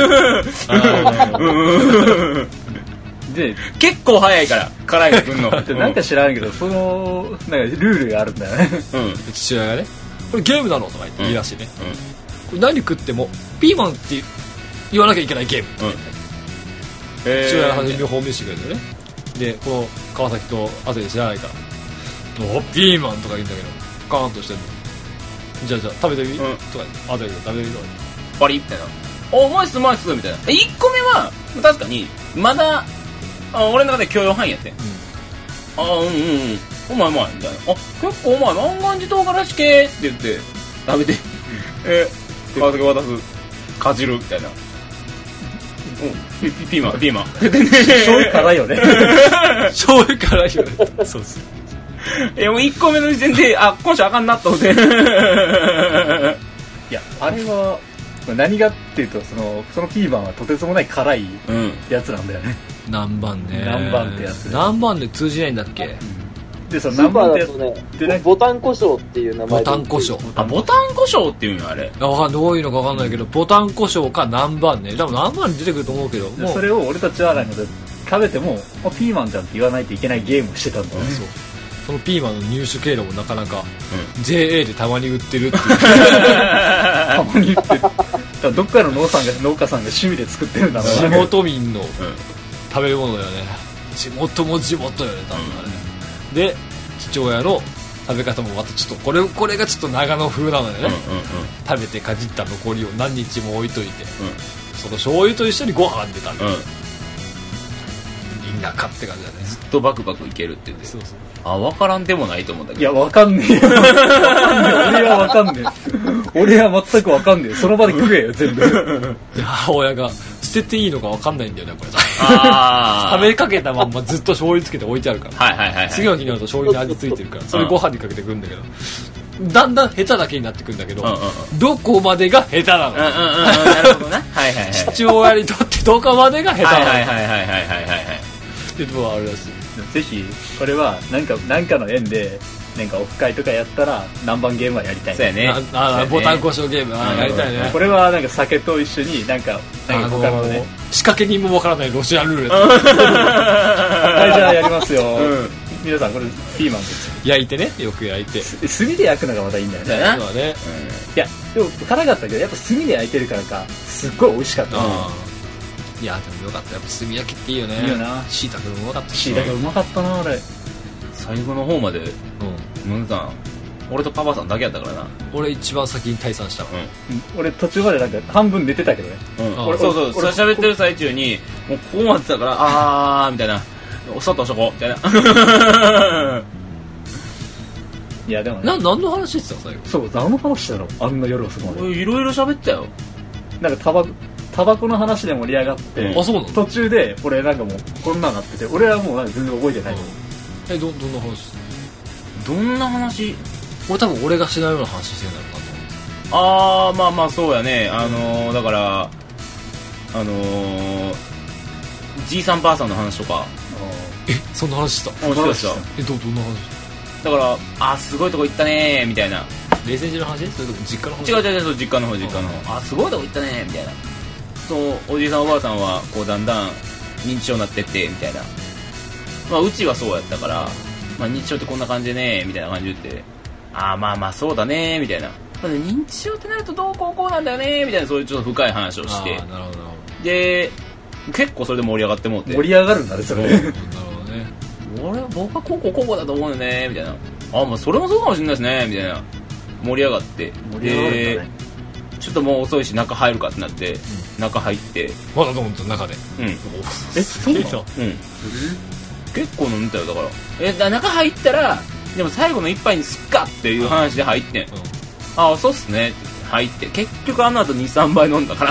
で結構早いから辛いのくんのなんか知らんけどそのなんかルールがあるんだよね、 うん、父親がねこれゲームなのとか言って言い出してね、うんうん、これ何食ってもピーマンって言わなきゃいけないゲームって、うんえー、父親が初めに放命してくれてねでこの川崎と後で知らないからおピーマンとか言うんだけどカーンとしてんのじゃあじゃあ食べてみ、うん、とかあとで食べてみとかパリみたいなおうまいっすうまいっすみたいないっこめは確かにまだあ俺の中で許容範囲やって、うん、あうんうんうんうまいうまいみたいなあ結構うまい万願寺唐辛子系って言って食べてえ川崎渡すかじるみたいなピ, ピ, ピーマンピーマン醤油辛いよね醤油辛いよねそうですえもういっこめの時点であ今週あかんなと思っていやあれは何がっていうとそのそのピーマンはとてつもない辛いやつなんだよね、 うん、南蛮ね南蛮ってやつ南蛮で通じないんだっけ、 うん、でその南蛮ってやつねボタン胡椒っていう名前ボタン胡椒あボタン胡椒っていうのあれわかんどういうのかわかんないけどボタン胡椒か南蛮ね多分南蛮に出てくると思うけどもうそれを俺たちはなんか食べてもピーマンじゃんって言わないといけないゲームをしてたんだよね、うん、そうそのピーマンの入手経路もなかなか、うん、ジェーエー でたまに売ってるっていうたまに売ってるだどっかの農さんが農家さんが趣味で作ってるんだろう地元民の食べ物だよね、うん、地元も地元よね多分あれ、うん、で父親の食べ方もまたちょっとこれこれがちょっと長野風なのよね、うんうんうん、食べてかじった残りを何日も置いといて、うん、その醤油と一緒にご飯が出たんだ、うん、いいん田舎って感じだね。 ずっとバクバクいけるって言って。 そうそう。 あ、分からんでもないと思うんだけど。 いや、わかんねえよ。わかんねえ。俺はわかんねえ。俺は全くわかんねえ。その場で食えよ、全部。 母親が捨てていいのかわかんないんだよね、これ。 あ食べかけたまんまずっと醤油つけて置いてあるから。 はいはいはい、はい。 次の日になると醤油の味ついてるから、それご飯にかけてくるんだけど。だんだん下手だけになってくるんだけど、うんうんうん、どこまでが下手なの、うんうんうん、 なるほどな。はいはいはい。 父親にとってどこまでが下手なの、 はいはいはいはいはいはいはい。 ってとこはあるらしい。 ぜひこれはなんかなんかの縁でなんかオフ会とかやったら南蛮ゲームはやりたい。 そうやね。 ああ、ボタン交渉ゲーム、あ、やりたいね。 これはなんか酒と一緒になんかなんか他のね、 仕掛け人もわからないロシアンルーレット。 はい、じゃあやりますよ。うん、皆さんこれピーマンです。 焼いてね、よく焼いて。 炭で焼くのがまたいいんだよね。 そうだね。うん、いやでも辛かったけどやっぱ炭で焼いてるからかすっごい美味しかった。 いやでもよかった。やっぱ炭焼きっていいよね。 いいよな。 椎茸もうまかったし。 椎茸うまかったなあれ。 最後の方まで、うん、ムンさん、俺とパパさんだけやったからな。 俺一番先に退散した。うん 。俺途中までなんか半分寝てたけどね。 うん。俺そうそう。それ喋ってる最中にもうこうなってたからあーみたいな。お砂糖しとこうみたいな。 いやでもね。 な何の話してた最後。 そう何の話したのあんな夜遅くまで。 いろいろ喋ったよ。 なんかタバタバコの話で盛り上がって、 うん、あそうなの。 途中で俺なんかもうこんなのなってて俺はもうなんか全然覚えてない。うん、 えどどんな話？ どんな話？ 俺多分俺が知らないような話してるんだろうなと思って。 あーまあまあそうやね。あのー、だからあのー、じいさんばあさんの話とか。 えそんな話した？ 面白いした。 えどどんな話？ だからあすごいとこ行ったねーみたいな。 冷戦時の話？それとも実家の話？ 違う違う違う、実家の方実家の方。あすごいとこ行ったねーみたいな。そうおじいさんおばあさんはこうだんだん認知症になってってみたいな。まあうちはそうやったから、まあ、認知症ってこんな感じでねーみたいな感じで言って、ああまあまあそうだねーみたいな。まあ、ね、認知症ってなるとどうこうこうなんだよねーみたいな、そういうちょっと深い話をして。 あなるほど。 で結構それで盛り上がってもうて。 盛り上がるんだねそれ。なるほどね。 俺僕はこうこうこうこうだと思うよねーみたいな。あまあそれもそうかもしれないですねみたいな。盛り上がって盛り上がるんだね。 ちょっともう遅いし中入るかってなって、うん、中入ってまだ飲んだ中で。 うん。 えそうなの？ うん。結構飲んだよだから。えだ中入ったらでも最後の一杯にすっかっていう話で入ってん。うん、ああそうっすねって入って結局あの後 にさんばい飲んだから。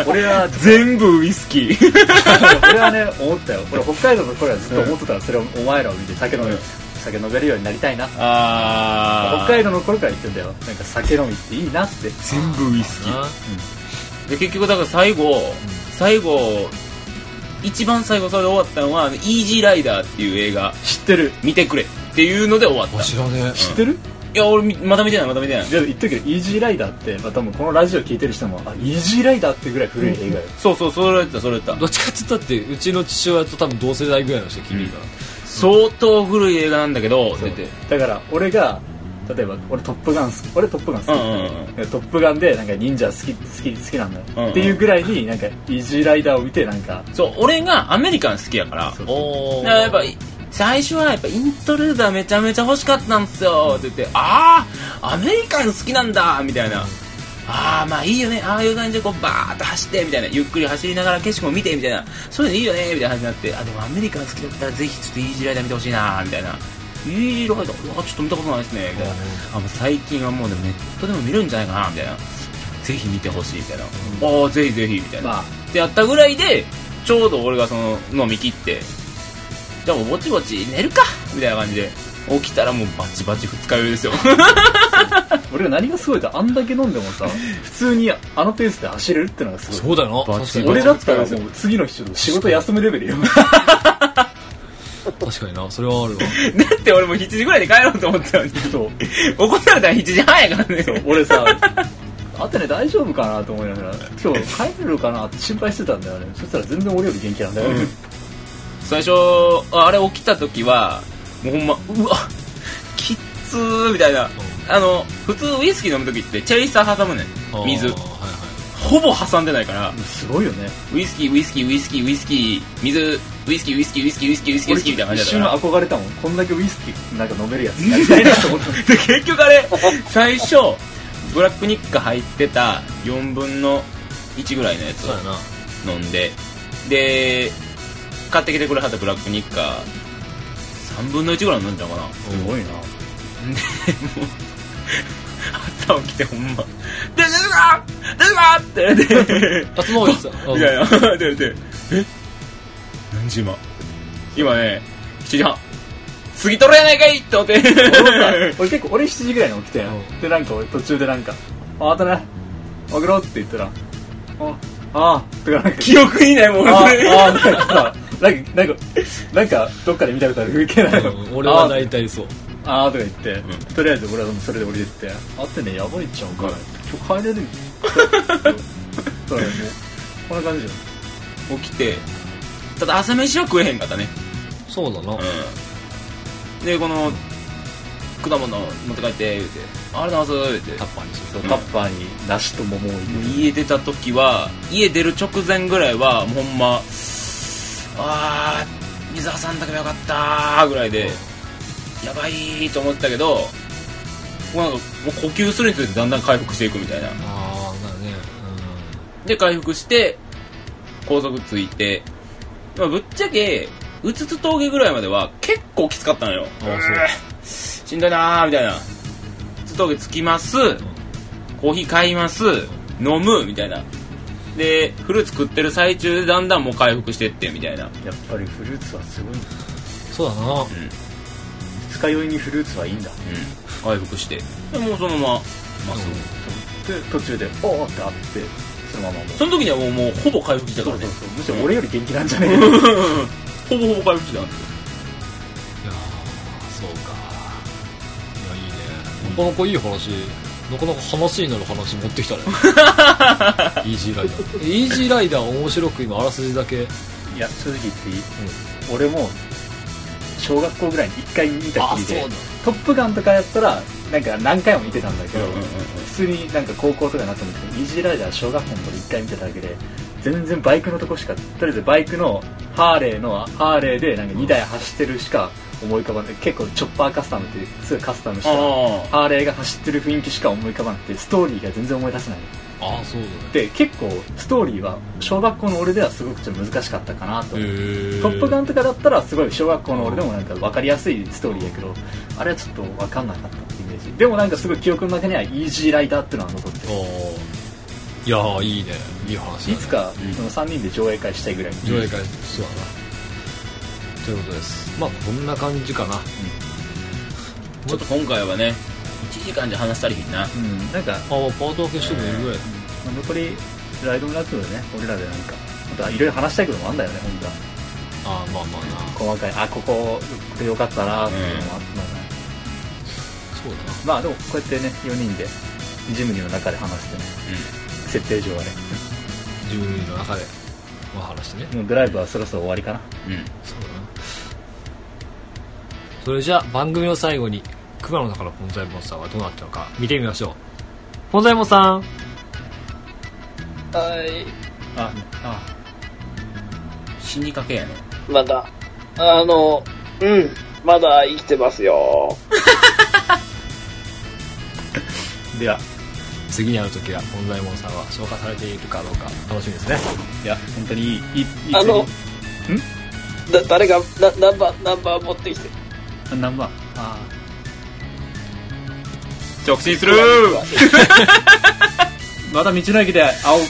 俺は全部ウイスキー。 俺はね思ったよ。俺北海道の頃はずっと思ってたら、それをお前らを見て酒飲め、うん、酒飲めるようになりたいな。あ北海道の頃から言ってんだよ。なんか酒飲みっていいなって。 全部ウイスキー。うん、で結局だから最後、うん、最後一番最後それで終わったのはイージーライダーっていう映画。 知ってる。 見てくれっていうので終わった。 知らねえ。 知ってる？ いや俺まだ見てないまだ見てない。 じゃあ言っとくけどイージーライダーって、まあ、多分このラジオ聞いてる人もあイージーライダーってぐらい古い映画よ。 そうそうそれ言ったそれ言った。 どっちかって言ったってうちの父親と多分同世代ぐらいの人聞いてるから、うん、 相当古い映画なんだけど出て。 だから俺が例えば俺トップガン好き俺トップガン好き、うんうんうん、トップガンでなんか忍者好き好き好きなんだよ、うんうん、っていうぐらいになんかイージーライダーを見てなんかそう俺がアメリカン好きやから。そうそうだからやっぱ最初はやっぱイントルーダーめちゃめちゃ欲しかったんですよって言って、ああアメリカン好きなんだみたいな、ああまあいいよねああいう感じでこうバーッと走ってみたいな、ゆっくり走りながら景色も見てみたいな、そういうのいいよねみたいな話になって、あでもアメリカン好きだったらぜひちょっとイージーライダー見てほしいなみたいな、イージーライダーちょっと見たことないですねみたいな、あもう最近はもう、ね、ネットでも見るんじゃないかなみたいな、ぜひ見てほしいみたいな、うん、あぜひぜひみたいな、まあ、ってやったぐらいでちょうど俺がその飲み切って、じゃあもうぼちぼち寝るかみたいな感じで起きたらもうバチバチ二日酔いですよ。 俺が何がすごいってあんだけ飲んでもさ普通にあのペースで走れるってのがすごい。 そうだよな。 俺だったらもう次の日仕事休むレベルよ。 確かになそれはあるわ。 だって俺もうしちじぐらいで帰ろうと思ったのにそう起こされたらしちじはんやからね。 そう俺さあってね大丈夫かなと思いながら今日帰れるかなって心配してたんだよね。そしたら全然俺より元気なんだよね、うん、最初あれ起きた時はもうほんまうわきっつーみたいな、うん、あの普通ウイスキー飲む時ってチェイサー挟むねん水、はいはい、ほぼ挟んでないからすごいよね。 ウイスキーウイスキーウイスキーウイスキー水ウイスキーウイスキーウイスキーウイスキーウイスキーウイスキーみたいな感じだったから一瞬憧れたもん。こんだけウイスキーなんか飲めるやつやりたいなと思ってで結局あれ最初ブラックニッカ入ってたよんぶんのいちぐらいのやつを飲んでで買ってきてくれはったブラックニッカーさんぶんのいちぐらい飲んだかな。 すごいな。 でもう朝起きてほんま「出てるか出てるか!」って言って辰野さんいやいやって言われて「え何時今今ねしちじはん過ぎとるやないかい!」って思って俺結構俺しちじぐらいに起きて、うん、でなんか俺途中でなんか「ああとね起きろ」って言ったら「ああ」とかなんか記憶にないもんああみたいなさなんかなんかなんかどっかで見たことある風景なの、 うん、俺は大体そうあーとか言って、うん、とりあえず俺はそれで降りてってあってねやばいっちゃうんか、うん、今日帰れるそうねもうこんな感じじゃん起きてただ朝飯は食えへんかったね。 そうだな、 うん、でこの果物持って帰って言うてあれだぞ言うてタッパーにそう、うん、タッパーに梨と桃を入れて家出た時は家出る直前ぐらいはほんまあー水挟んだけばよかったーぐらいで、うん、やばいと思ったけどもうなんかもう呼吸するにつれてだんだん回復していくみたいな。 ああなるね、 うん、で回復して高速ついて、まあ、ぶっちゃけうつつ峠ぐらいまでは結構きつかったのよ。あそうしんどいなーみたいな。うつ峠つきます、うん、コーヒー買います飲むみたいなでフルーツ食ってる最中でだんだんもう回復してってみたいな。 やっぱりフルーツはすごい。 そうだな、うん、 二日酔いにフルーツはいいんだ、 うん、回復してでもうそのまままっすぐで途中でおーってあってそのままもうその時にはもう、もうほぼ回復してたからね。 そうそうそうむしろ俺より元気なんじゃねえかほぼほぼ回復してたんですよ。 いやそうかいやいいね、なかなかいい話、なかなか話になる話持ってきたねイージーライダーイージーライダー面白く今あらすじだけ。 いや正直言っていい、うん、俺も小学校ぐらいにいっかい見たきりでトップガンとかやったらなんか何回も見てたんだけど、うんうんうん、普通になんか高校とかになったんですけどイージーライダー小学校の頃いっかい見てただけで全然バイクのとこしかとりあえずバイクのハーレーのハーレーでなんかにだい走ってるしか思い浮かばない。結構チョッパーカスタムってすぐカスタムしたハーレーが走ってる雰囲気しか思い浮かばなくてストーリーが全然思い出せない。 ああそうだね。 で結構ストーリーは小学校の俺ではすごくちょっと難しかったかなと。トップガンとかだったらすごい小学校の俺でもなんか分かりやすいストーリーやけどあれはちょっと分かんなかったってイメージ。でもなんかすごい記憶の中にはイージーライダーっていうのは残ってる。 いやーいいねいい話だね。 いつかそのさんにんで上映会したいぐらいに上映会そうだなということです。まあこんな感じかな、うん、 ちょっと今回はねいちじかんで話したりひんな、 うん、なんかあパート分けしてもいいぐらい、 うん、残りライドのやつでね俺らでなんかまたいろいろ話したいこともあんだよね本当は。 あまあまあな細かいあこここれよかったなっていうのもあったんだね、 うん、そうだな。 まあでもこうやってねよにんでジムニの中で話してね、うん、設定上はねジムニの中でまあ話してねもうドライブはそろそろ終わりかな。 うんそうだな。それじゃあ番組の最後に熊の中のポンザイモンスターはどうなったのか見てみましょう。ポンザイモンさんはいああ死にかけやねまだあのうんまだ生きてますよでは次に会う時はポンザイモンさんは消化されているかどうか楽しみですね。 いや本当にいいいいいいあのんだ誰がなナンバーナンバー持ってきてナンバーあ直進するまた道の駅で会おう。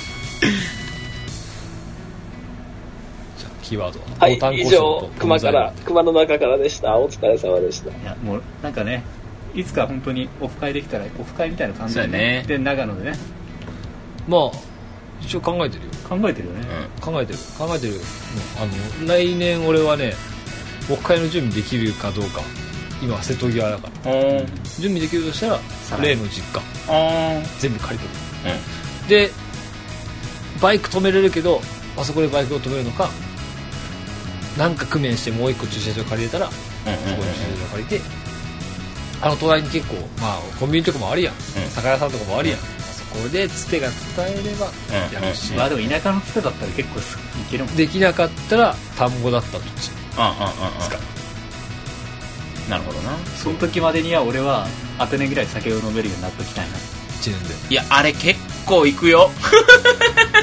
じゃあキーワードはい以上熊から熊の中からでした。お疲れ様でした。 いやもうなんかねいつか本当にオフ会できたらオフ会みたいな感じでねで長野でねまあ一応考えてるよ考えてるよね、 うん、考えてる考えてるあの来年俺はねオフ会の準備できるかどうか今は瀬戸際だから準備できるとしたら例の実家全部借り取る、うん、でバイク止めれるけどあそこでバイクを止めるのかなんか工面してもう一個駐車場借りれたら、うん、そこに駐車場借りてあの隣に結構まあコンビニとかもあるやん、うん、酒屋さんとかもあるやん、うん、そこでつてが使えればやるし、 うんうん、まあでも田舎のつてだったら結構いけるもん。 できなかったら田んぼだった土地ああああ使う。なるほどな。 その時までには俺はアテネぐらい酒を飲めるようになっときたいな。 いちねんで。 いやあれ結構いくよ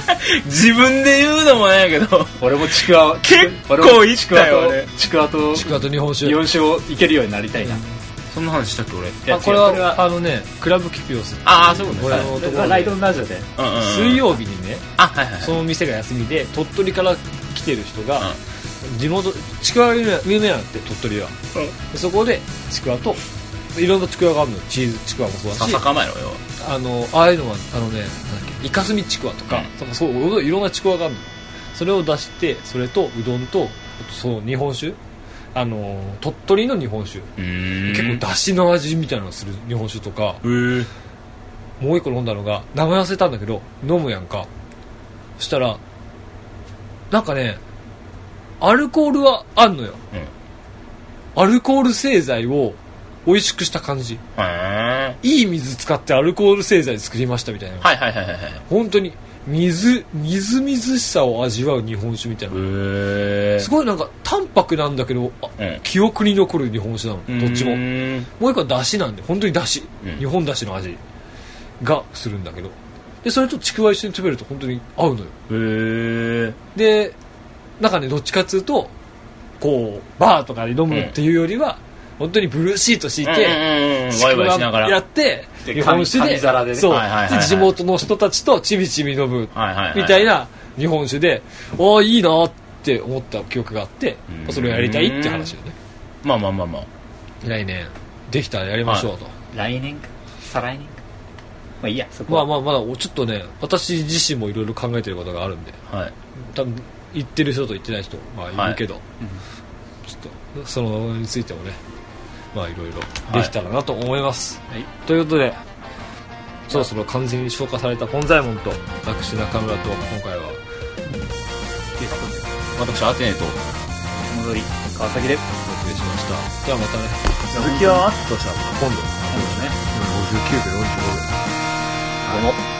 自分で言うのもないけど俺もちくわ結構いったよ俺ちくわとちくわと日本酒日本酒をいけるようになりたいな、うん、 そんな話したっけ俺。 あこれはあのねクラブキピオスああそういうことね。 俺のところライドンラジオで、 うんうんうん、水曜日にねあ、はいはいはい、 その店が休みで鳥取から来てる人が、うん、地元ちくわが有名なんて鳥取は、うん、でそこでちくわといろんなちくわがあるの。チーズちくわもそうだし笹かまえろよ。 あのああいうのはあのねなんだっけイカスミちくわとか、うん、そういろんなちくわがあるの。それを出してそれとうどんとそう日本酒あの鳥取の日本酒結構だしの味みたいなのする日本酒とかもう一個飲んだのが名前忘れたんだけど飲むやんか。そしたらなんかねアルコールはあんのよ、うん、アルコール製剤を美味しくした感じ。いい水使ってアルコール製剤作りましたみたいな。 はいはいはいはい。 本当に水みずみずしさを味わう日本酒みたいな。へすごいなんか淡白なんだけど、うん、記憶に残る日本酒なのどっちも。もう一個はだしなんで本当にだし、うん、日本だしの味がするんだけどでそれとちくわ一緒に食べると本当に合うのよ。へでなんかねどっちかっつうとこうバーとかで飲むっていうよりは、うん本当にブルーシート敷いてワイワイしながらやって日本酒で皿で、ね、 そう、 はいはいはいはい、 地元の人たちとちびちび飲むみたいな日本酒でああいいなって思った記憶があってそれをやりたいって話よね。 まあまあまあまあ来年できたらやりましょうと、 はい、来年か再来年かまあいいやそこまあまあまだちょっとね私自身もいろいろ考えてることがあるんで、はい、多分言ってる人と言ってない人まあいるけど、はいうん、ちょっとそのについてもねまあいろいろできたらなと思います、はい、ということでそろそろ完全に消化された本左衛門と私中村と今回はゲスト私アテネと戻り川崎でお送りしました。ではまたね続きはあとしたら今度今度ねごじゅうきゅうびょうよんじゅうごびょうどうも